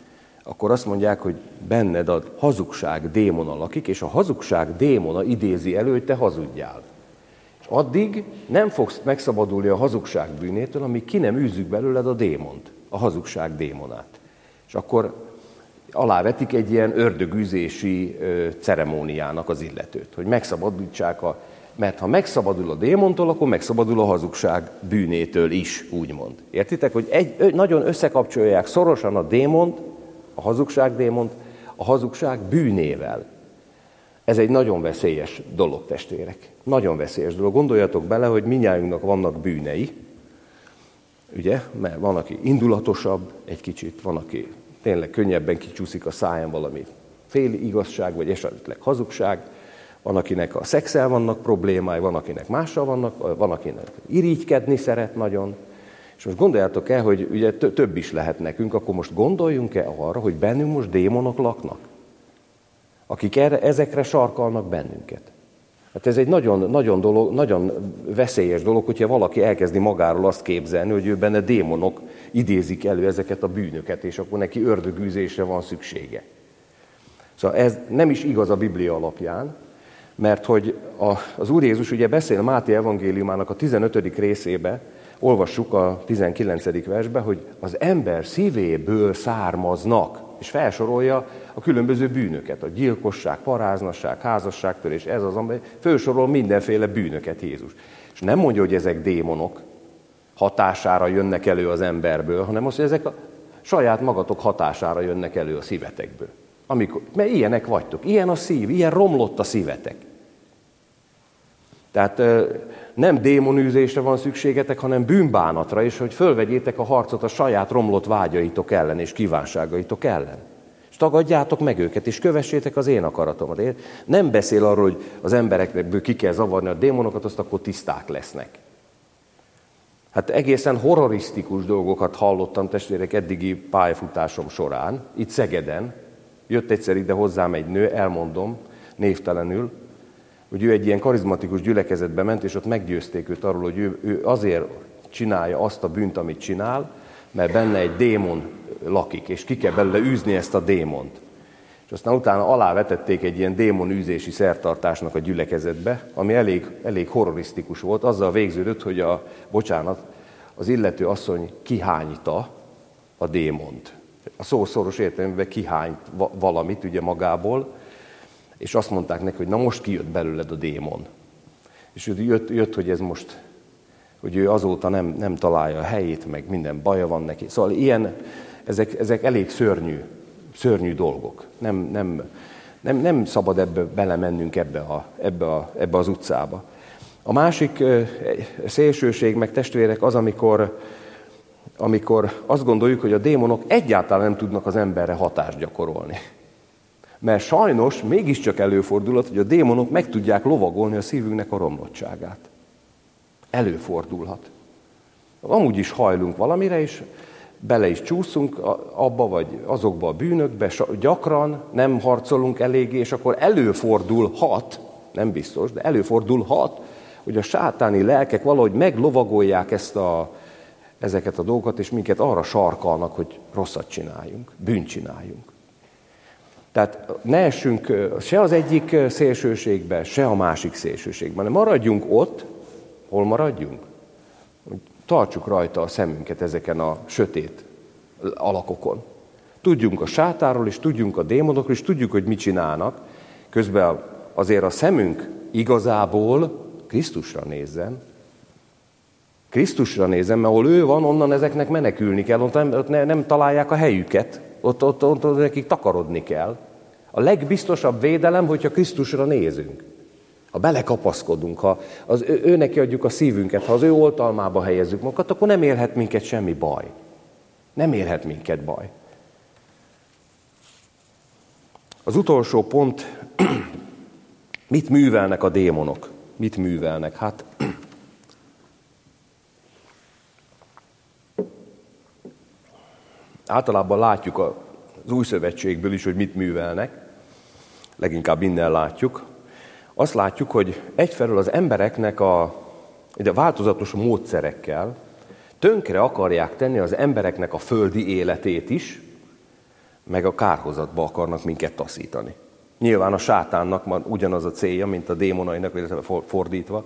akkor azt mondják, hogy benned a hazugság démona lakik, és a hazugság démona idézi elő, hogy te hazudjál. És addig nem fogsz megszabadulni a hazugság bűnétől, amíg ki nem űzzük belőled a démont, a hazugság démonát. És akkor alávetik egy ilyen ördögűzési ö, ceremóniának az illetőt, hogy megszabadítsák a... Mert ha megszabadul a démontól, akkor megszabadul a hazugság bűnétől is, úgymond. Értitek, hogy egy, nagyon összekapcsolják szorosan a démont, a hazugság démont, a hazugság bűnével. Ez egy nagyon veszélyes dolog, testvérek. Nagyon veszélyes dolog. Gondoljatok bele, hogy mindnyájunknak vannak bűnei, ugye? Mert van, aki indulatosabb egy kicsit, van, aki tényleg könnyebben kicsúszik a száján valami féli igazság, vagy esetleg hazugság. Van, akinek a szexel vannak problémái, van, akinek mással vannak, van, akinek irigykedni szeret nagyon. És most gondoljátok el, hogy ugye több is lehet nekünk, akkor most gondoljunk-e arra, hogy bennünk most démonok laknak, akik erre, ezekre sarkalnak bennünket. Hát ez egy nagyon, nagyon, dolog, nagyon veszélyes dolog, hogyha valaki elkezdi magáról azt képzelni, hogy ő benne démonok idézik elő ezeket a bűnöket, és akkor neki ördögűzésre van szüksége. Szóval ez nem is igaz a Biblia alapján, mert hogy a, az Úr Jézus ugye beszél Máté evangéliumának a tizenötödik részébe, olvassuk a tizenkilencedik versbe, hogy az ember szívéből származnak, és felsorolja a különböző bűnöket, a gyilkosság, paráznasság, házasságtörés, ez az, amely felsorol mindenféle bűnöket Jézus. És nem mondja, hogy ezek démonok hatására jönnek elő az emberből, hanem azt, hogy ezek a saját magatok hatására jönnek elő a szívetekből. Amikor, mert ilyenek vagytok, ilyen a szív, ilyen romlott a szívetek. Tehát nem démonűzésre van szükségetek, hanem bűnbánatra, és hogy fölvegyétek a harcot a saját romlott vágyaitok ellen és kívánságaitok ellen. És tagadjátok meg őket, és kövessétek az én akaratomat. Nem beszél arról, hogy az embereknek ki kell zavarni a démonokat, azt akkor tiszták lesznek. Hát egészen horrorisztikus dolgokat hallottam, testvérek, eddigi pályafutásom során, itt Szegeden. Jött egyszer ide hozzám egy nő, elmondom, névtelenül, hogy ő egy ilyen karizmatikus gyülekezetbe ment, és ott meggyőzték őt arról, hogy ő, ő azért csinálja azt a bűnt, amit csinál, mert benne egy démon lakik, és ki kell belőle űzni ezt a démont. És aztán utána alávetették egy ilyen démonűzési szertartásnak a gyülekezetbe, ami elég, elég horrorisztikus volt. Azzal végződött, hogy a, bocsánat, az illető asszony kihányta a démont. A szó szoros értelemben kihányt valamit ugye magából, és azt mondták neki, hogy na most kijött belőled a démon. És jött, jött hogy ez most, hogy ő azóta nem, nem találja a helyét, meg minden baja van neki. Szóval ilyen, ezek, ezek elég szörnyű, szörnyű dolgok. Nem, nem, nem, nem szabad ebbe belemennünk ebbe, a, ebbe, a, ebbe az utcába. A másik szélsőség, meg testvérek, az, amikor, amikor azt gondoljuk, hogy a démonok egyáltalán nem tudnak az emberre hatást gyakorolni. Mert sajnos mégiscsak előfordulhat, hogy a démonok meg tudják lovagolni a szívünknek a romlottságát. Előfordulhat. Amúgy is hajlunk valamire, és bele is csúszunk abba, vagy azokba a bűnökbe, gyakran nem harcolunk eléggé, és akkor előfordulhat, nem biztos, de előfordulhat, hogy a sátáni lelkek valahogy meglovagolják ezt a, ezeket a dolgokat, és minket arra sarkalnak, hogy rosszat csináljunk, bűnt csináljunk. Tehát ne essünk se az egyik szélsőségbe, se a másik szélsőségben, hanem maradjunk ott, hol maradjunk. Tartsuk rajta a szemünket ezeken a sötét alakokon. Tudjunk a sátáról, és tudjunk a démonokról, és tudjuk, hogy mit csinálnak. Közben azért a szemünk igazából Krisztusra nézzen. Krisztusra nézzen, mert ahol ő van, onnan ezeknek menekülni kell, ott nem, ott nem találják a helyüket, ott, ott, ott, ott nekik takarodni kell. A legbiztosabb védelem, hogyha Krisztusra nézünk. Ha belekapaszkodunk, ha az ő, ő neki adjuk a szívünket, ha az ő oltalmába helyezzük magunkat, akkor nem érhet minket semmi baj. Nem érhet minket baj. Az utolsó pont, mit művelnek a démonok? Mit művelnek? Hát általában látjuk az Új Szövetségből is, hogy mit művelnek. Leginkább innen látjuk. Azt látjuk, hogy egyfelől az embereknek a, a változatos módszerekkel tönkre akarják tenni az embereknek a földi életét is, meg a kárhozatba akarnak minket taszítani. Nyilván a sátánnak már ugyanaz a célja, mint a démonainak, illetve fordítva.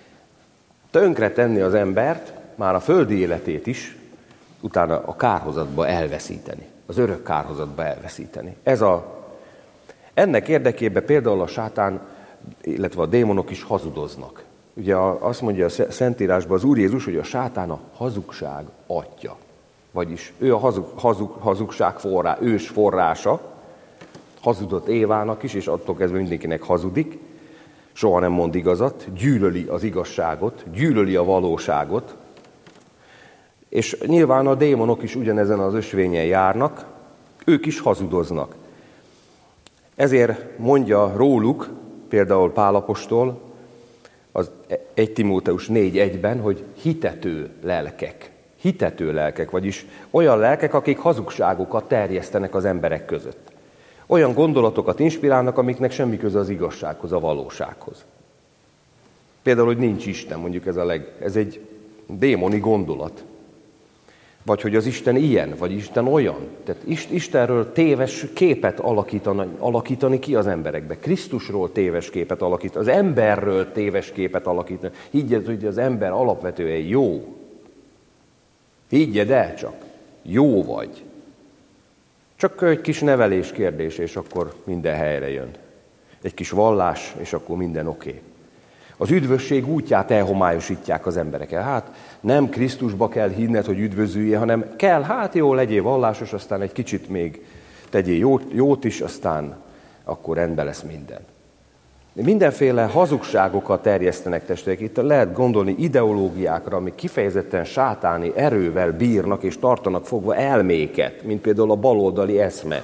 Tönkre tenni az embert, már a földi életét is, utána a kárhozatba elveszíteni. Az örök kárhozatba elveszíteni. Ez a, ennek érdekében például a sátán, illetve a démonok is hazudoznak. Ugye azt mondja a Szentírásban az Úr Jézus, hogy a sátán a hazugság atya. Vagyis ő a hazug, hazug, hazugság forrá, ős forrása, hazudott Évának is, és attól kezdve mindenkinek hazudik, soha nem mond igazat, gyűlöli az igazságot, gyűlöli a valóságot, és nyilván a démonok is ugyanezen az ösvényen járnak, ők is hazudoznak. Ezért mondja róluk, például Pál apostol, az egy Timóteus négy egyben, hogy hitető lelkek. Hitető lelkek, vagyis olyan lelkek, akik hazugságokat terjesztenek az emberek között. Olyan gondolatokat inspirálnak, amiknek semmi köze az igazsághoz, a valósághoz. Például, hogy nincs Isten, mondjuk ez, a leg, ez egy démoni gondolat. Vagy hogy az Isten ilyen, vagy Isten olyan. Tehát Istenről téves képet alakítani, alakítani ki az emberekbe. Krisztusról téves képet alakítani, az emberről téves képet alakítani. Higgyed, hogy az ember alapvetően jó. Higgyed el csak, jó vagy. Csak egy kis nevelés kérdés, és akkor minden helyre jön. Egy kis vallás, és akkor minden oké. Okay. Az üdvösség útját elhomályosítják az emberek. Hát nem Krisztusba kell hinned, hogy üdvözülje, hanem kell, hát jó, legyél vallásos, aztán egy kicsit még tegyél jót, jót is, aztán akkor rendben lesz minden. Mindenféle hazugságokat terjesztenek testvérek. Itt lehet gondolni ideológiákra, amik kifejezetten sátáni erővel bírnak és tartanak fogva elméket, mint például a baloldali eszme.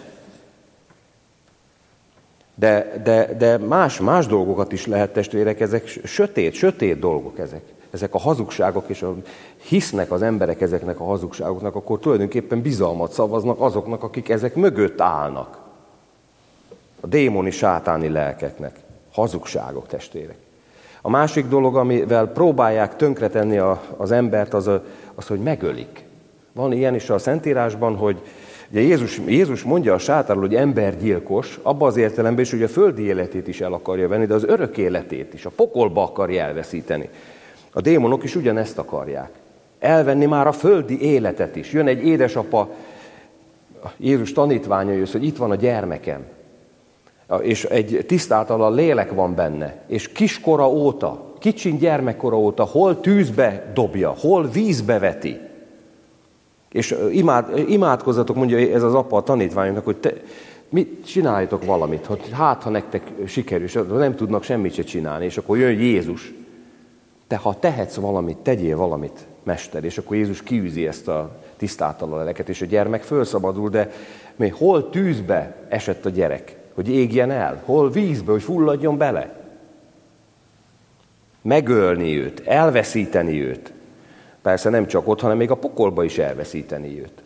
De, de, de más, más dolgokat is lehet, testvérek, ezek sötét, sötét dolgok ezek. Ezek a hazugságok, és a, hisznek az emberek ezeknek a hazugságoknak, akkor tulajdonképpen bizalmat szavaznak azoknak, akik ezek mögött állnak. A démoni, sátáni lelkeknek. Hazugságok, testvérek. A másik dolog, amivel próbálják tönkretenni a, az embert, az, a, az, hogy megölik. Van ilyen is a Szentírásban, hogy ugye Jézus, Jézus mondja a sátánról, hogy embergyilkos, abban az értelemben is, hogy a földi életét is el akarja venni, de az örök életét is, a pokolba akarja elveszíteni. A démonok is ugyanezt akarják. Elvenni már a földi életet is. Jön egy édesapa, Jézus tanítványa jössz, hogy itt van a gyermekem. És egy tisztátalan lélek van benne, és kiskora óta, kicsin gyermekkora óta hol tűzbe dobja, hol vízbe veti. És imád, imádkozzatok, mondja ez az apa a tanítványoknak, hogy te, mit csináljatok valamit, hogy hát ha nektek sikerül, nem tudnak semmit se csinálni, és akkor jön Jézus. Te ha tehetsz valamit, tegyél valamit, mester, és akkor Jézus kiűzi ezt a tisztátalan lelket, és a gyermek fölszabadul, de még hol tűzbe esett a gyerek, hogy égjen el, hol vízbe, hogy fulladjon bele. Megölni őt, elveszíteni őt. Persze nem csak ott, hanem még a pokolba is elveszíteni őt.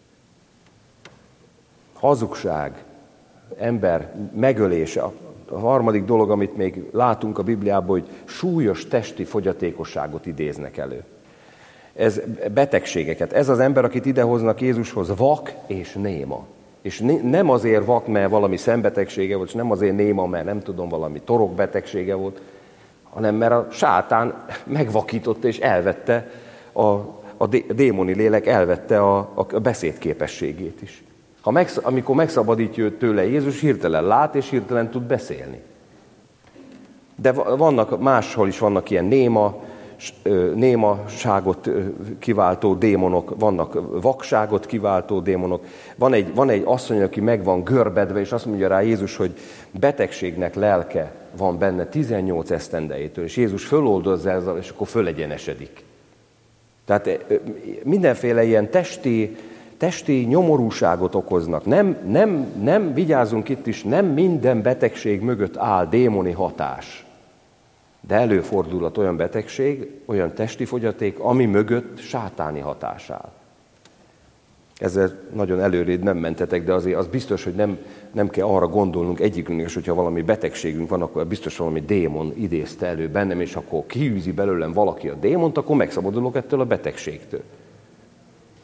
Hazugság, ember megölése. A harmadik dolog, amit még látunk a Bibliában, hogy súlyos testi fogyatékosságot idéznek elő. Ez betegségeket. Ez az ember, akit idehoznak Jézushoz, vak és néma. És nem azért vak, mert valami szembetegsége volt, és nem azért néma, mert nem tudom, valami torokbetegsége volt, hanem mert a sátán megvakította és elvette, a, a démoni lélek elvette a, a beszédképességét is. Ha megsz, amikor megszabadítja tőle Jézus, hirtelen lát és hirtelen tud beszélni. De vannak, máshol is vannak ilyen néma, némaságot kiváltó démonok, vannak vakságot kiváltó démonok. Van egy, van egy asszony, aki meg van görbedve, és azt mondja rá Jézus, hogy betegségnek lelke van benne tizennyolc esztendejétől, és Jézus föloldozza ezzel, és akkor fölegyenesedik. Tehát mindenféle ilyen testi, testi nyomorúságot okoznak. Nem, nem, nem, vigyázzunk itt is, nem minden betegség mögött áll démoni hatás. De előfordulhat olyan betegség, olyan testi fogyaték, ami mögött sátáni hatás áll. Ezzel nagyon előrébb nem mentetek, de azért az biztos, hogy nem, nem kell arra gondolnunk egyikünknek, és hogyha valami betegségünk van, akkor biztos valami démon idézte elő bennem, és akkor kiűzi belőlem valaki a démont, akkor megszabadulok ettől a betegségtől.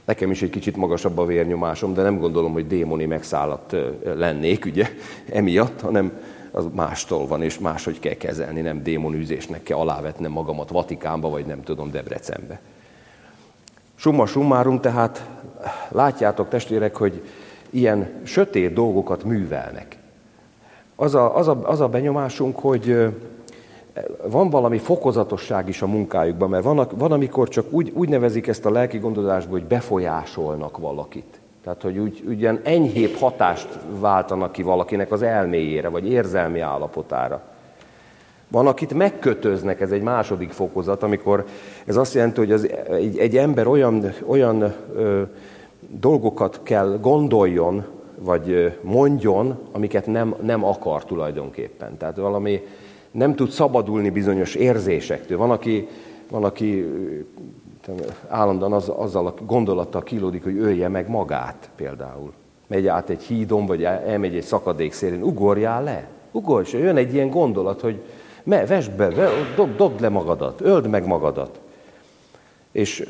Nekem is egy kicsit magasabb a vérnyomásom, de nem gondolom, hogy démoni megszállat lennék, ugye, emiatt, hanem az mástól van, és máshogy kell kezelni, nem démonűzésnek kell alávetnem magamat Vatikánba, vagy nem tudom, Debrecenbe. Summa summarum, tehát látjátok, testvérek, hogy ilyen sötét dolgokat művelnek. Az a, az a, az a benyomásunk, hogy van valami fokozatosság is a munkájukban, mert van, van amikor csak úgy, úgy nevezik ezt a lelki gondozásból, hogy befolyásolnak valakit. Tehát, hogy úgy, ugyan enyhébb hatást váltanak ki valakinek az elméjére, vagy érzelmi állapotára. Van, akit megkötöznek, ez egy második fokozat, amikor ez azt jelenti, hogy az, egy, egy ember olyan, olyan ö, dolgokat kell gondoljon, vagy mondjon, amiket nem, nem akar tulajdonképpen. Tehát valami nem tud szabadulni bizonyos érzésektől. Van, aki, van, aki állandóan az, azzal a gondolattal kilódik, hogy ölje meg magát például. Megy át egy hídon, vagy elmegy egy szakadék szélén, ugorjál le. Ugorj, és jön egy ilyen gondolat, hogy me, vesd be, dob, dobd le magadat, öld meg magadat. És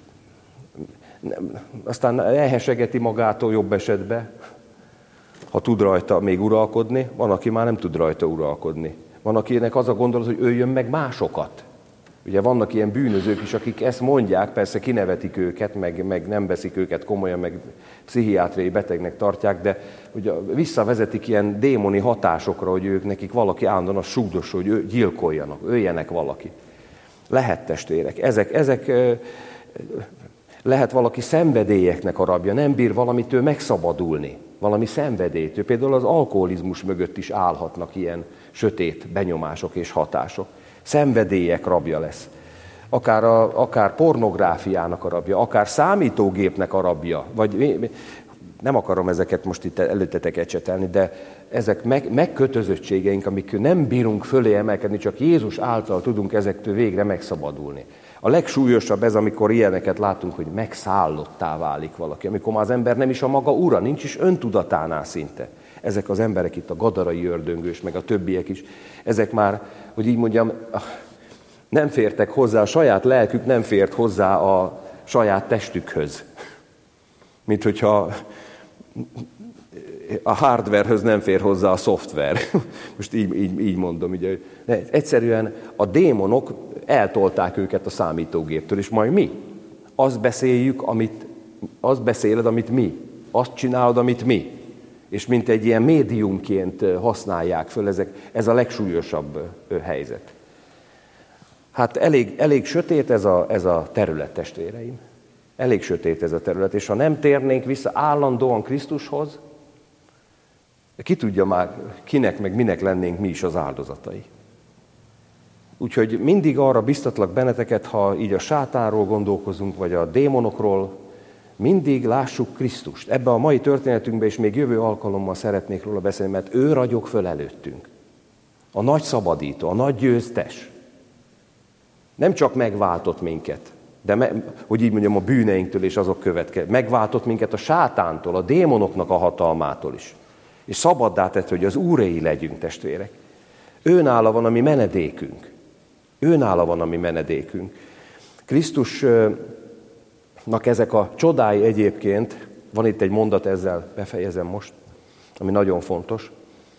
aztán elhesegeti magától jobb esetben, ha tud rajta még uralkodni, van, aki már nem tud rajta uralkodni. Van, akinek az a gondolat, hogy öljön meg másokat. Ugye vannak ilyen bűnözők is, akik ezt mondják, persze kinevetik őket, meg, meg nem veszik őket komolyan, meg pszichiátriai betegnek tartják, de ugye visszavezetik ilyen démoni hatásokra, hogy ők nekik valaki állandóan azt sugdosol, hogy ő, gyilkoljanak, öljenek valakit. Lehet, testvérek. Ezek, ezek lehet valaki szenvedélyeknek a rabja, nem bír valamitől megszabadulni, valami szenvedélytől. Például az alkoholizmus mögött is állhatnak ilyen sötét benyomások és hatások. Szenvedélyek rabja lesz. Akár, a, akár pornográfiának a rabja, akár számítógépnek a rabja, vagy nem akarom ezeket most itt előttetek ecsetelni, de ezek meg, megkötözöttségeink, amik nem bírunk fölé emelkedni, csak Jézus által tudunk ezektől végre megszabadulni. A legsúlyosabb ez, amikor ilyeneket látunk, hogy megszállottá válik valaki, amikor már az ember nem is a maga ura, nincs is öntudatánál szinte. Ezek az emberek itt, a gadarai ördöngős, meg a többiek is, ezek már, hogy így mondjam, nem fértek hozzá, a saját lelkük nem fért hozzá a saját testükhöz. Mint hogyha a hardwarehöz nem fér hozzá a szoftver. Most így, így, így mondom. Ugye. De egyszerűen a démonok eltolták őket a számítógéptől, és majd mi? Azt beszéljük, amit, azt beszéled, amit mi. Azt csinálod, amit mi. És mint egy ilyen médiumként használják föl, ezek, ez a legsúlyosabb helyzet. Hát elég, elég sötét ez a, ez a terület, testvéreim. Elég sötét ez a terület, és ha nem térnénk vissza állandóan Krisztushoz, ki tudja már, kinek meg minek lennénk mi is az áldozatai. Úgyhogy mindig arra biztatlak benneteket, ha így a sátánról gondolkozunk, vagy a démonokról, mindig lássuk Krisztust. Ebben a mai történetünkben és még jövő alkalommal szeretnék róla beszélni, mert ő ragyog föl előttünk. A nagy szabadító, a nagy győztes. Nem csak megváltott minket, de me, hogy így mondjam, a bűneinktől és azok következő. Megváltott minket a sátántól, a démonoknak a hatalmától is. És szabaddá tett, hogy az úréi legyünk, testvérek. Őnála van a mi menedékünk. Őnála van a mi menedékünk. Krisztusnak ezek a csodái egyébként, van itt egy mondat, ezzel befejezem most, ami nagyon fontos.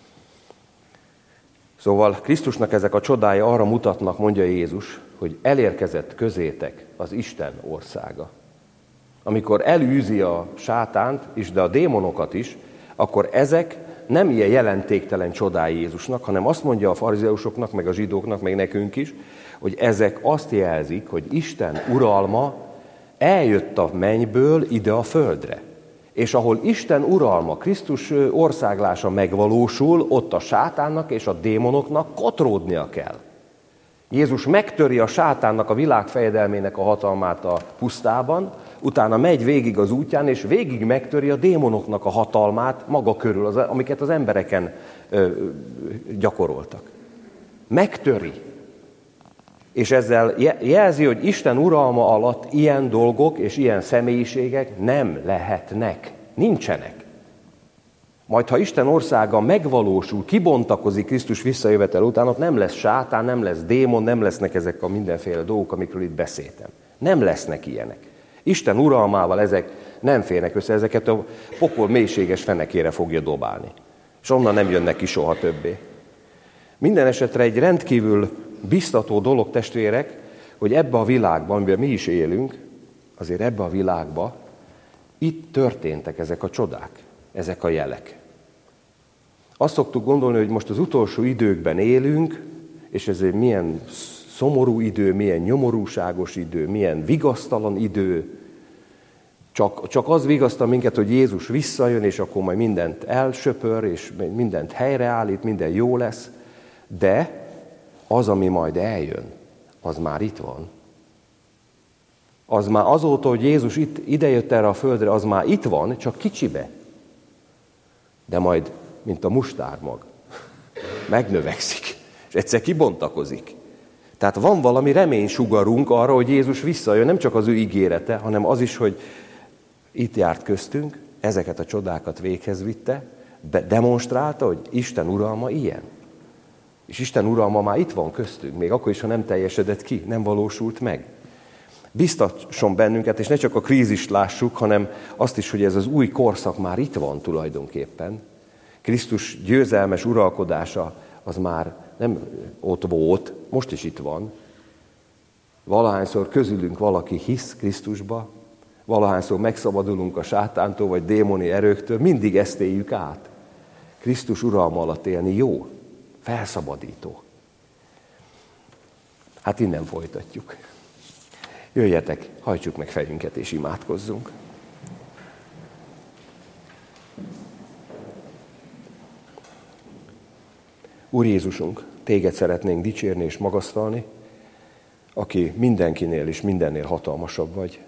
Szóval Krisztusnak ezek a csodái arra mutatnak, mondja Jézus, hogy elérkezett közétek az Isten országa. Amikor elűzi a sátánt is, de a démonokat is, akkor ezek nem ilyen jelentéktelen csodái Jézusnak, hanem azt mondja a farizeusoknak, meg a zsidóknak, meg nekünk is, hogy ezek azt jelzik, hogy Isten uralma eljött a mennyből ide a földre. És ahol Isten uralma, Krisztus országlása megvalósul, ott a sátánnak és a démonoknak kotródnia kell. Jézus megtöri a sátánnak, a világ fejedelmének a hatalmát a pusztában, utána megy végig az útján, és végig megtöri a démonoknak a hatalmát maga körül, az, amiket az embereken ö, gyakoroltak. Megtöri. És ezzel jelzi, hogy Isten uralma alatt ilyen dolgok és ilyen személyiségek nem lehetnek, nincsenek. Majd ha Isten országa megvalósul, kibontakozik Krisztus visszajövetel után, ott nem lesz sátán, nem lesz démon, nem lesznek ezek a mindenféle dolgok, amikről itt beszéltem. Nem lesznek ilyenek. Isten uralmával ezek nem férnek össze, ezeket a pokol mélységes fenekére fogja dobálni. És onnan nem jönnek ki soha többé. Minden esetre egy rendkívül biztató dolog, testvérek, hogy ebbe a világban, amiben mi is élünk, azért ebbe a világba, itt történtek ezek a csodák, ezek a jelek. Azt szoktuk gondolni, hogy most az utolsó időkben élünk, és ez egy milyen szomorú idő, milyen nyomorúságos idő, milyen vigasztalan idő. Csak, csak az vigasztal minket, hogy Jézus visszajön, és akkor majd mindent elsöpör, és mindent helyreállít, minden jó lesz. De az, ami majd eljön, az már itt van. Az már azóta, hogy Jézus itt, idejött erre a földre, az már itt van, csak kicsibe. De majd, mint a mustármag, megnövekszik, és egyszer kibontakozik. Tehát van valami reménysugarunk arra, hogy Jézus visszajön, nem csak az ő ígérete, hanem az is, hogy itt járt köztünk, ezeket a csodákat véghez vitte, demonstrálta, hogy Isten uralma ilyen. És Isten uralma már itt van köztünk, még akkor is, ha nem teljesedett ki, nem valósult meg. Biztasson bennünket, és ne csak a krízist lássuk, hanem azt is, hogy ez az új korszak már itt van tulajdonképpen. Krisztus győzelmes uralkodása az már nem ott volt, most is itt van. Valahányszor közülünk valaki hisz Krisztusba, valahányszor megszabadulunk a sátántól vagy démoni erőktől, mindig ezt éljük át. Krisztus uralma alatt élni jó, felszabadító. Hát innen folytatjuk. Jöjjetek, hajtsuk meg fejünket és imádkozzunk. Úr Jézusunk, téged szeretnénk dicsérni és magasztalni, aki mindenkinél és mindennél hatalmasabb vagy.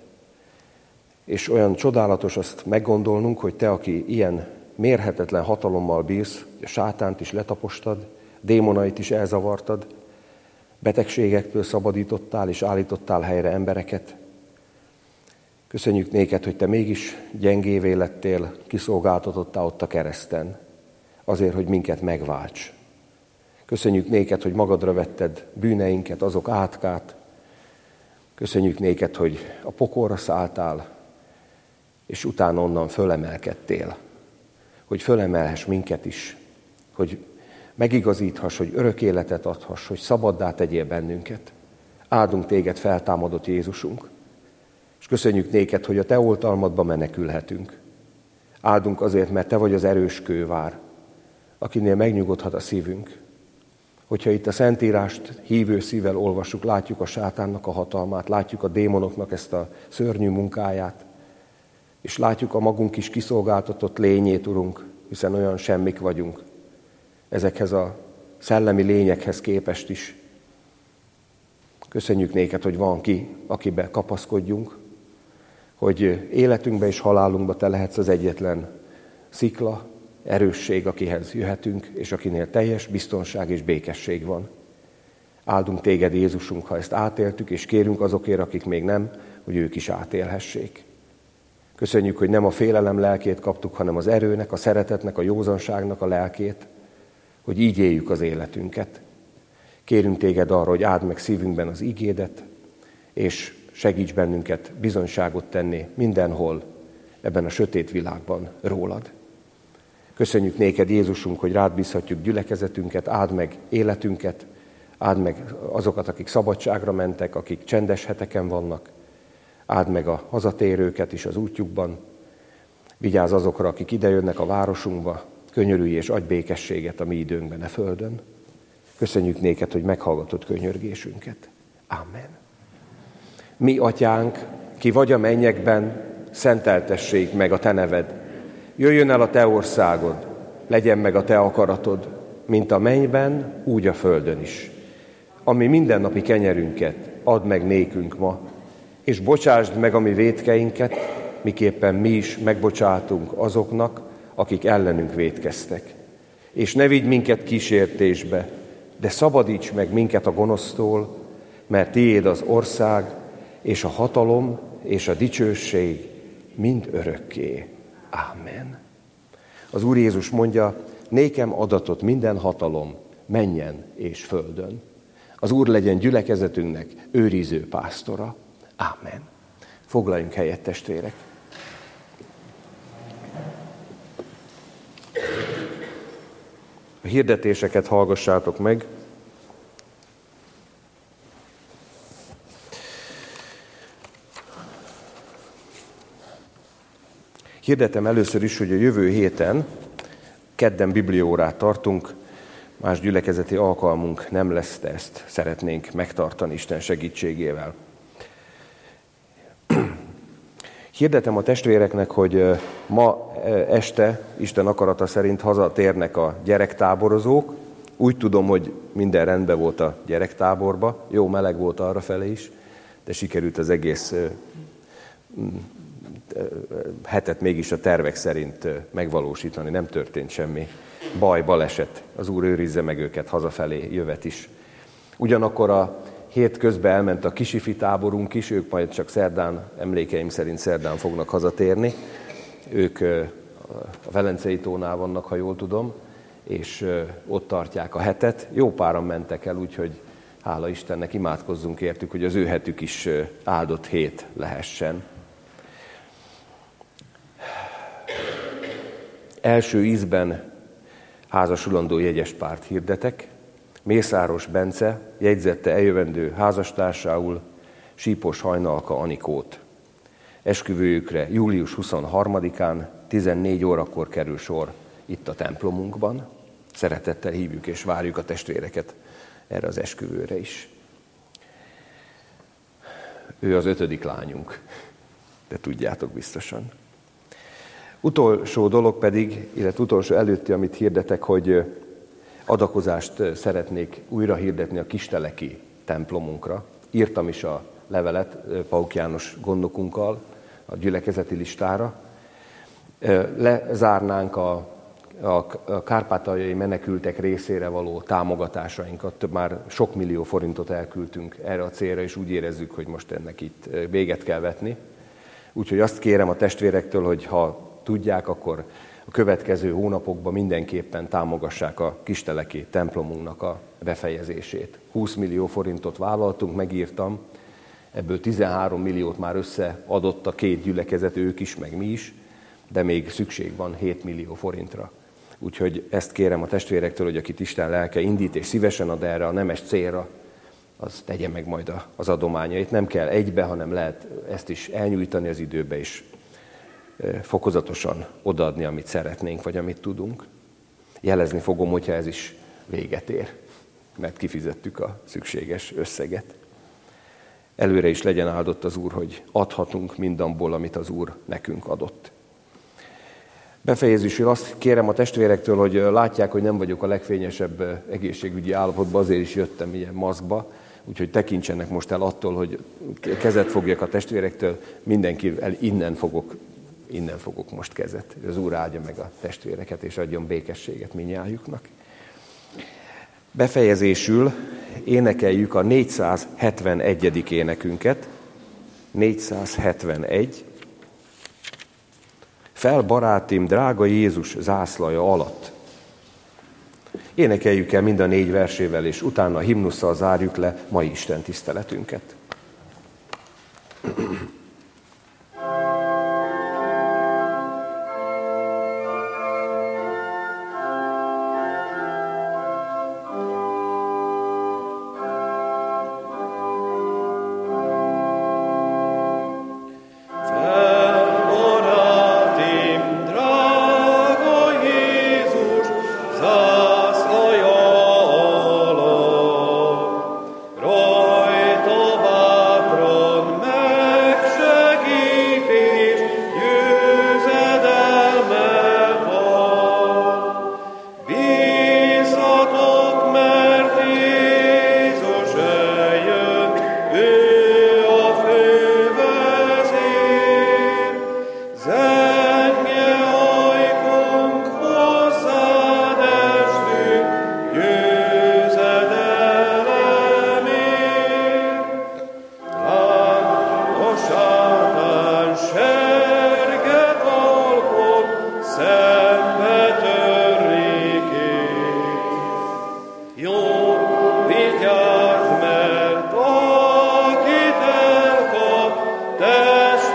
És olyan csodálatos azt meggondolnunk, hogy te, aki ilyen mérhetetlen hatalommal bírsz, a sátánt is letapostad, démonait is elzavartad, betegségektől szabadítottál és állítottál helyre embereket. Köszönjük néked, hogy te mégis gyengévé lettél, kiszolgáltatottál ott a kereszten, azért, hogy minket megválts. Köszönjük néked, hogy magadra vetted bűneinket, azok átkát. Köszönjük néked, hogy a pokolra szálltál, és utána onnan fölemelkedtél, hogy fölemelhess minket is, hogy megigazíthass, hogy örök életet adhass, hogy szabaddá tegyél bennünket. Áldunk téged, feltámadott Jézusunk, és köszönjük néked, hogy a te oltalmadba menekülhetünk. Áldunk azért, mert te vagy az erős kővár, akinél megnyugodhat a szívünk. Hogyha itt a Szentírást hívő szívvel olvassuk, látjuk a sátánnak a hatalmát, látjuk a démonoknak ezt a szörnyű munkáját, és látjuk a magunk is kiszolgáltatott lényét, Urunk, hiszen olyan semmik vagyunk ezekhez a szellemi lényekhez képest is. Köszönjük néked, hogy van ki, akibe kapaszkodjunk, hogy életünkbe és halálunkba te lehetsz az egyetlen szikla, erősség, akihez jöhetünk, és akinél teljes biztonság és békesség van. Áldunk téged, Jézusunk, ha ezt átéltük, és kérünk azokért, akik még nem, hogy ők is átélhessék. Köszönjük, hogy nem a félelem lelkét kaptuk, hanem az erőnek, a szeretetnek, a józanságnak a lelkét, hogy így éljük az életünket. Kérünk téged arra, hogy áld meg szívünkben az igédet, és segíts bennünket bizonyságot tenni mindenhol ebben a sötét világban rólad. Köszönjük néked, Jézusunk, hogy rád bízhatjuk gyülekezetünket, áld meg életünket, áld meg azokat, akik szabadságra mentek, akik csendes heteken vannak, áld meg a hazatérőket is az útjukban, vigyázz azokra, akik idejönnek a városunkba, könyörülj és adj békességet a mi időnkben a földön. Köszönjük néked, hogy meghallgatod könyörgésünket. Amen. Mi, atyánk, ki vagy a mennyekben, szenteltessék meg a te neved. Jöjjön el a te országod, legyen meg a te akaratod, mint a mennyben, úgy a földön is. Ami mindennapi kenyerünket add meg nékünk ma, és bocsásd meg a mi vétkeinket, miképpen mi is megbocsátunk azoknak, akik ellenünk vétkeztek. És ne vigy minket kísértésbe, de szabadíts meg minket a gonosztól, mert tiéd az ország, és a hatalom, és a dicsőség mind örökké. Ámen. Az Úr Jézus mondja, nékem adatot minden hatalom mennyen és földön. Az Úr legyen gyülekezetünknek őriző pásztora. Ámen. Foglaljunk helyet, testvérek! A hirdetéseket hallgassátok meg. Hirdetem először is, hogy a jövő héten, kedden bibliaórát tartunk, más gyülekezeti alkalmunk nem lesz, de ezt szeretnénk megtartani Isten segítségével. Hirdetem a testvéreknek, hogy ma este Isten akarata szerint hazatérnek a gyerektáborozók. Úgy tudom, hogy minden rendben volt a gyerektáborba, jó meleg volt arrafelé is, de sikerült az egész hetet mégis a tervek szerint megvalósítani, nem történt semmi baj, baleset. Az Úr őrizze meg őket hazafelé jövet is. Ugyanakkor a hét közben elment a kisifi táborunk is, ők majd csak szerdán, emlékeim szerint szerdán fognak hazatérni. Ők a Velencei tónál vannak, ha jól tudom, és ott tartják a hetet. Jó páran mentek el, úgyhogy hála Istennek, imádkozzunk értük, hogy az ő hetük is áldott hét lehessen. Első ízben házasulandó jegyes párt hirdetek. Mészáros Bence jegyzette eljövendő házastársául Sípos Hajnalka Anikót. Esküvőjükre július huszonharmadikán tizennégy órakor kerül sor itt a templomunkban. Szeretettel hívjuk és várjuk a testvéreket erre az esküvőre is. Ő az ötödik lányunk, de tudjátok biztosan. Utolsó dolog pedig, illetve utolsó előtti, amit hirdetek, hogy adakozást szeretnék újra hirdetni a kisteleki templomunkra. Írtam is a levelet Pauk János gondnokunkkal a gyülekezeti listára. Lezárnánk a, a kárpátaljai menekültek részére való támogatásainkat. Több már sok millió forintot elküldtünk erre a célra, és úgy érezzük, hogy most ennek itt véget kell vetni. Úgyhogy azt kérem a testvérektől, hogy ha tudják, akkor a következő hónapokban mindenképpen támogassák a kisteleki templomunknak a befejezését. húsz millió forintot vállaltunk, megírtam, ebből tizenhárom milliót már összeadott a két gyülekezet, ők is, meg mi is, de még szükség van hét millió forintra. Úgyhogy ezt kérem a testvérektől, hogy akit Isten lelke indít és szívesen ad erre a nemes célra, az tegye meg majd az adományait. Nem kell egybe, hanem lehet ezt is elnyújtani az időbe, és fokozatosan odaadni, amit szeretnénk, vagy amit tudunk. Jelezni fogom, hogyha ez is véget ér, mert kifizettük a szükséges összeget. Előre is legyen áldott az Úr, hogy adhatunk mindanból, amit az Úr nekünk adott. Befejezésül azt kérem a testvérektől, hogy látják, hogy nem vagyok a legfényesebb egészségügyi állapotban, azért is jöttem ilyen maszkba, úgyhogy tekintsenek most el attól, hogy kezet fogjak a testvérektől, mindenkivel innen fogok Innen fogok most kezet. Az Úr áldja meg a testvéreket, és adjon békességet mindnyájuknak. Befejezésül énekeljük a négyszázhetvenegyedik énekünket. négyszázhetvenegy. Fel, barátim, drága Jézus zászlaja alatt. Énekeljük el mind a négy versével, és utána a himnusszal zárjuk le mai Isten tiszteletünket. Vigyázz, mert akit elkap, te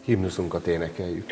Himnuszunkat énekeljük.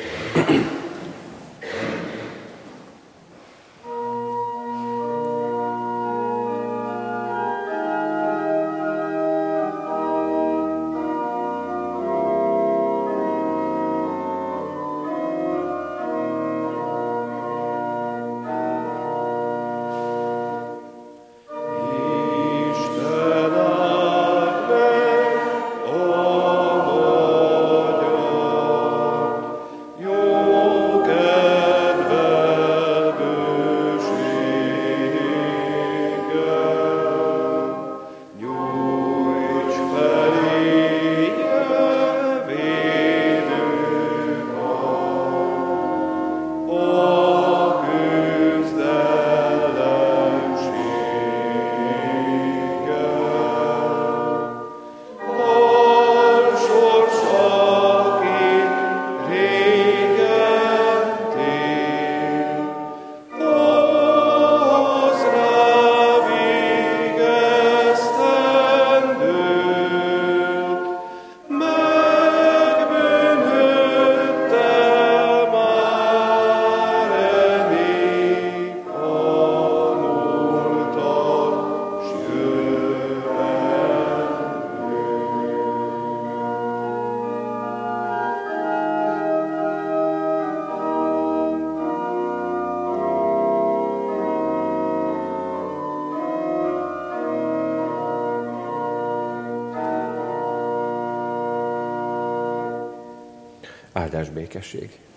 Áldás békesség.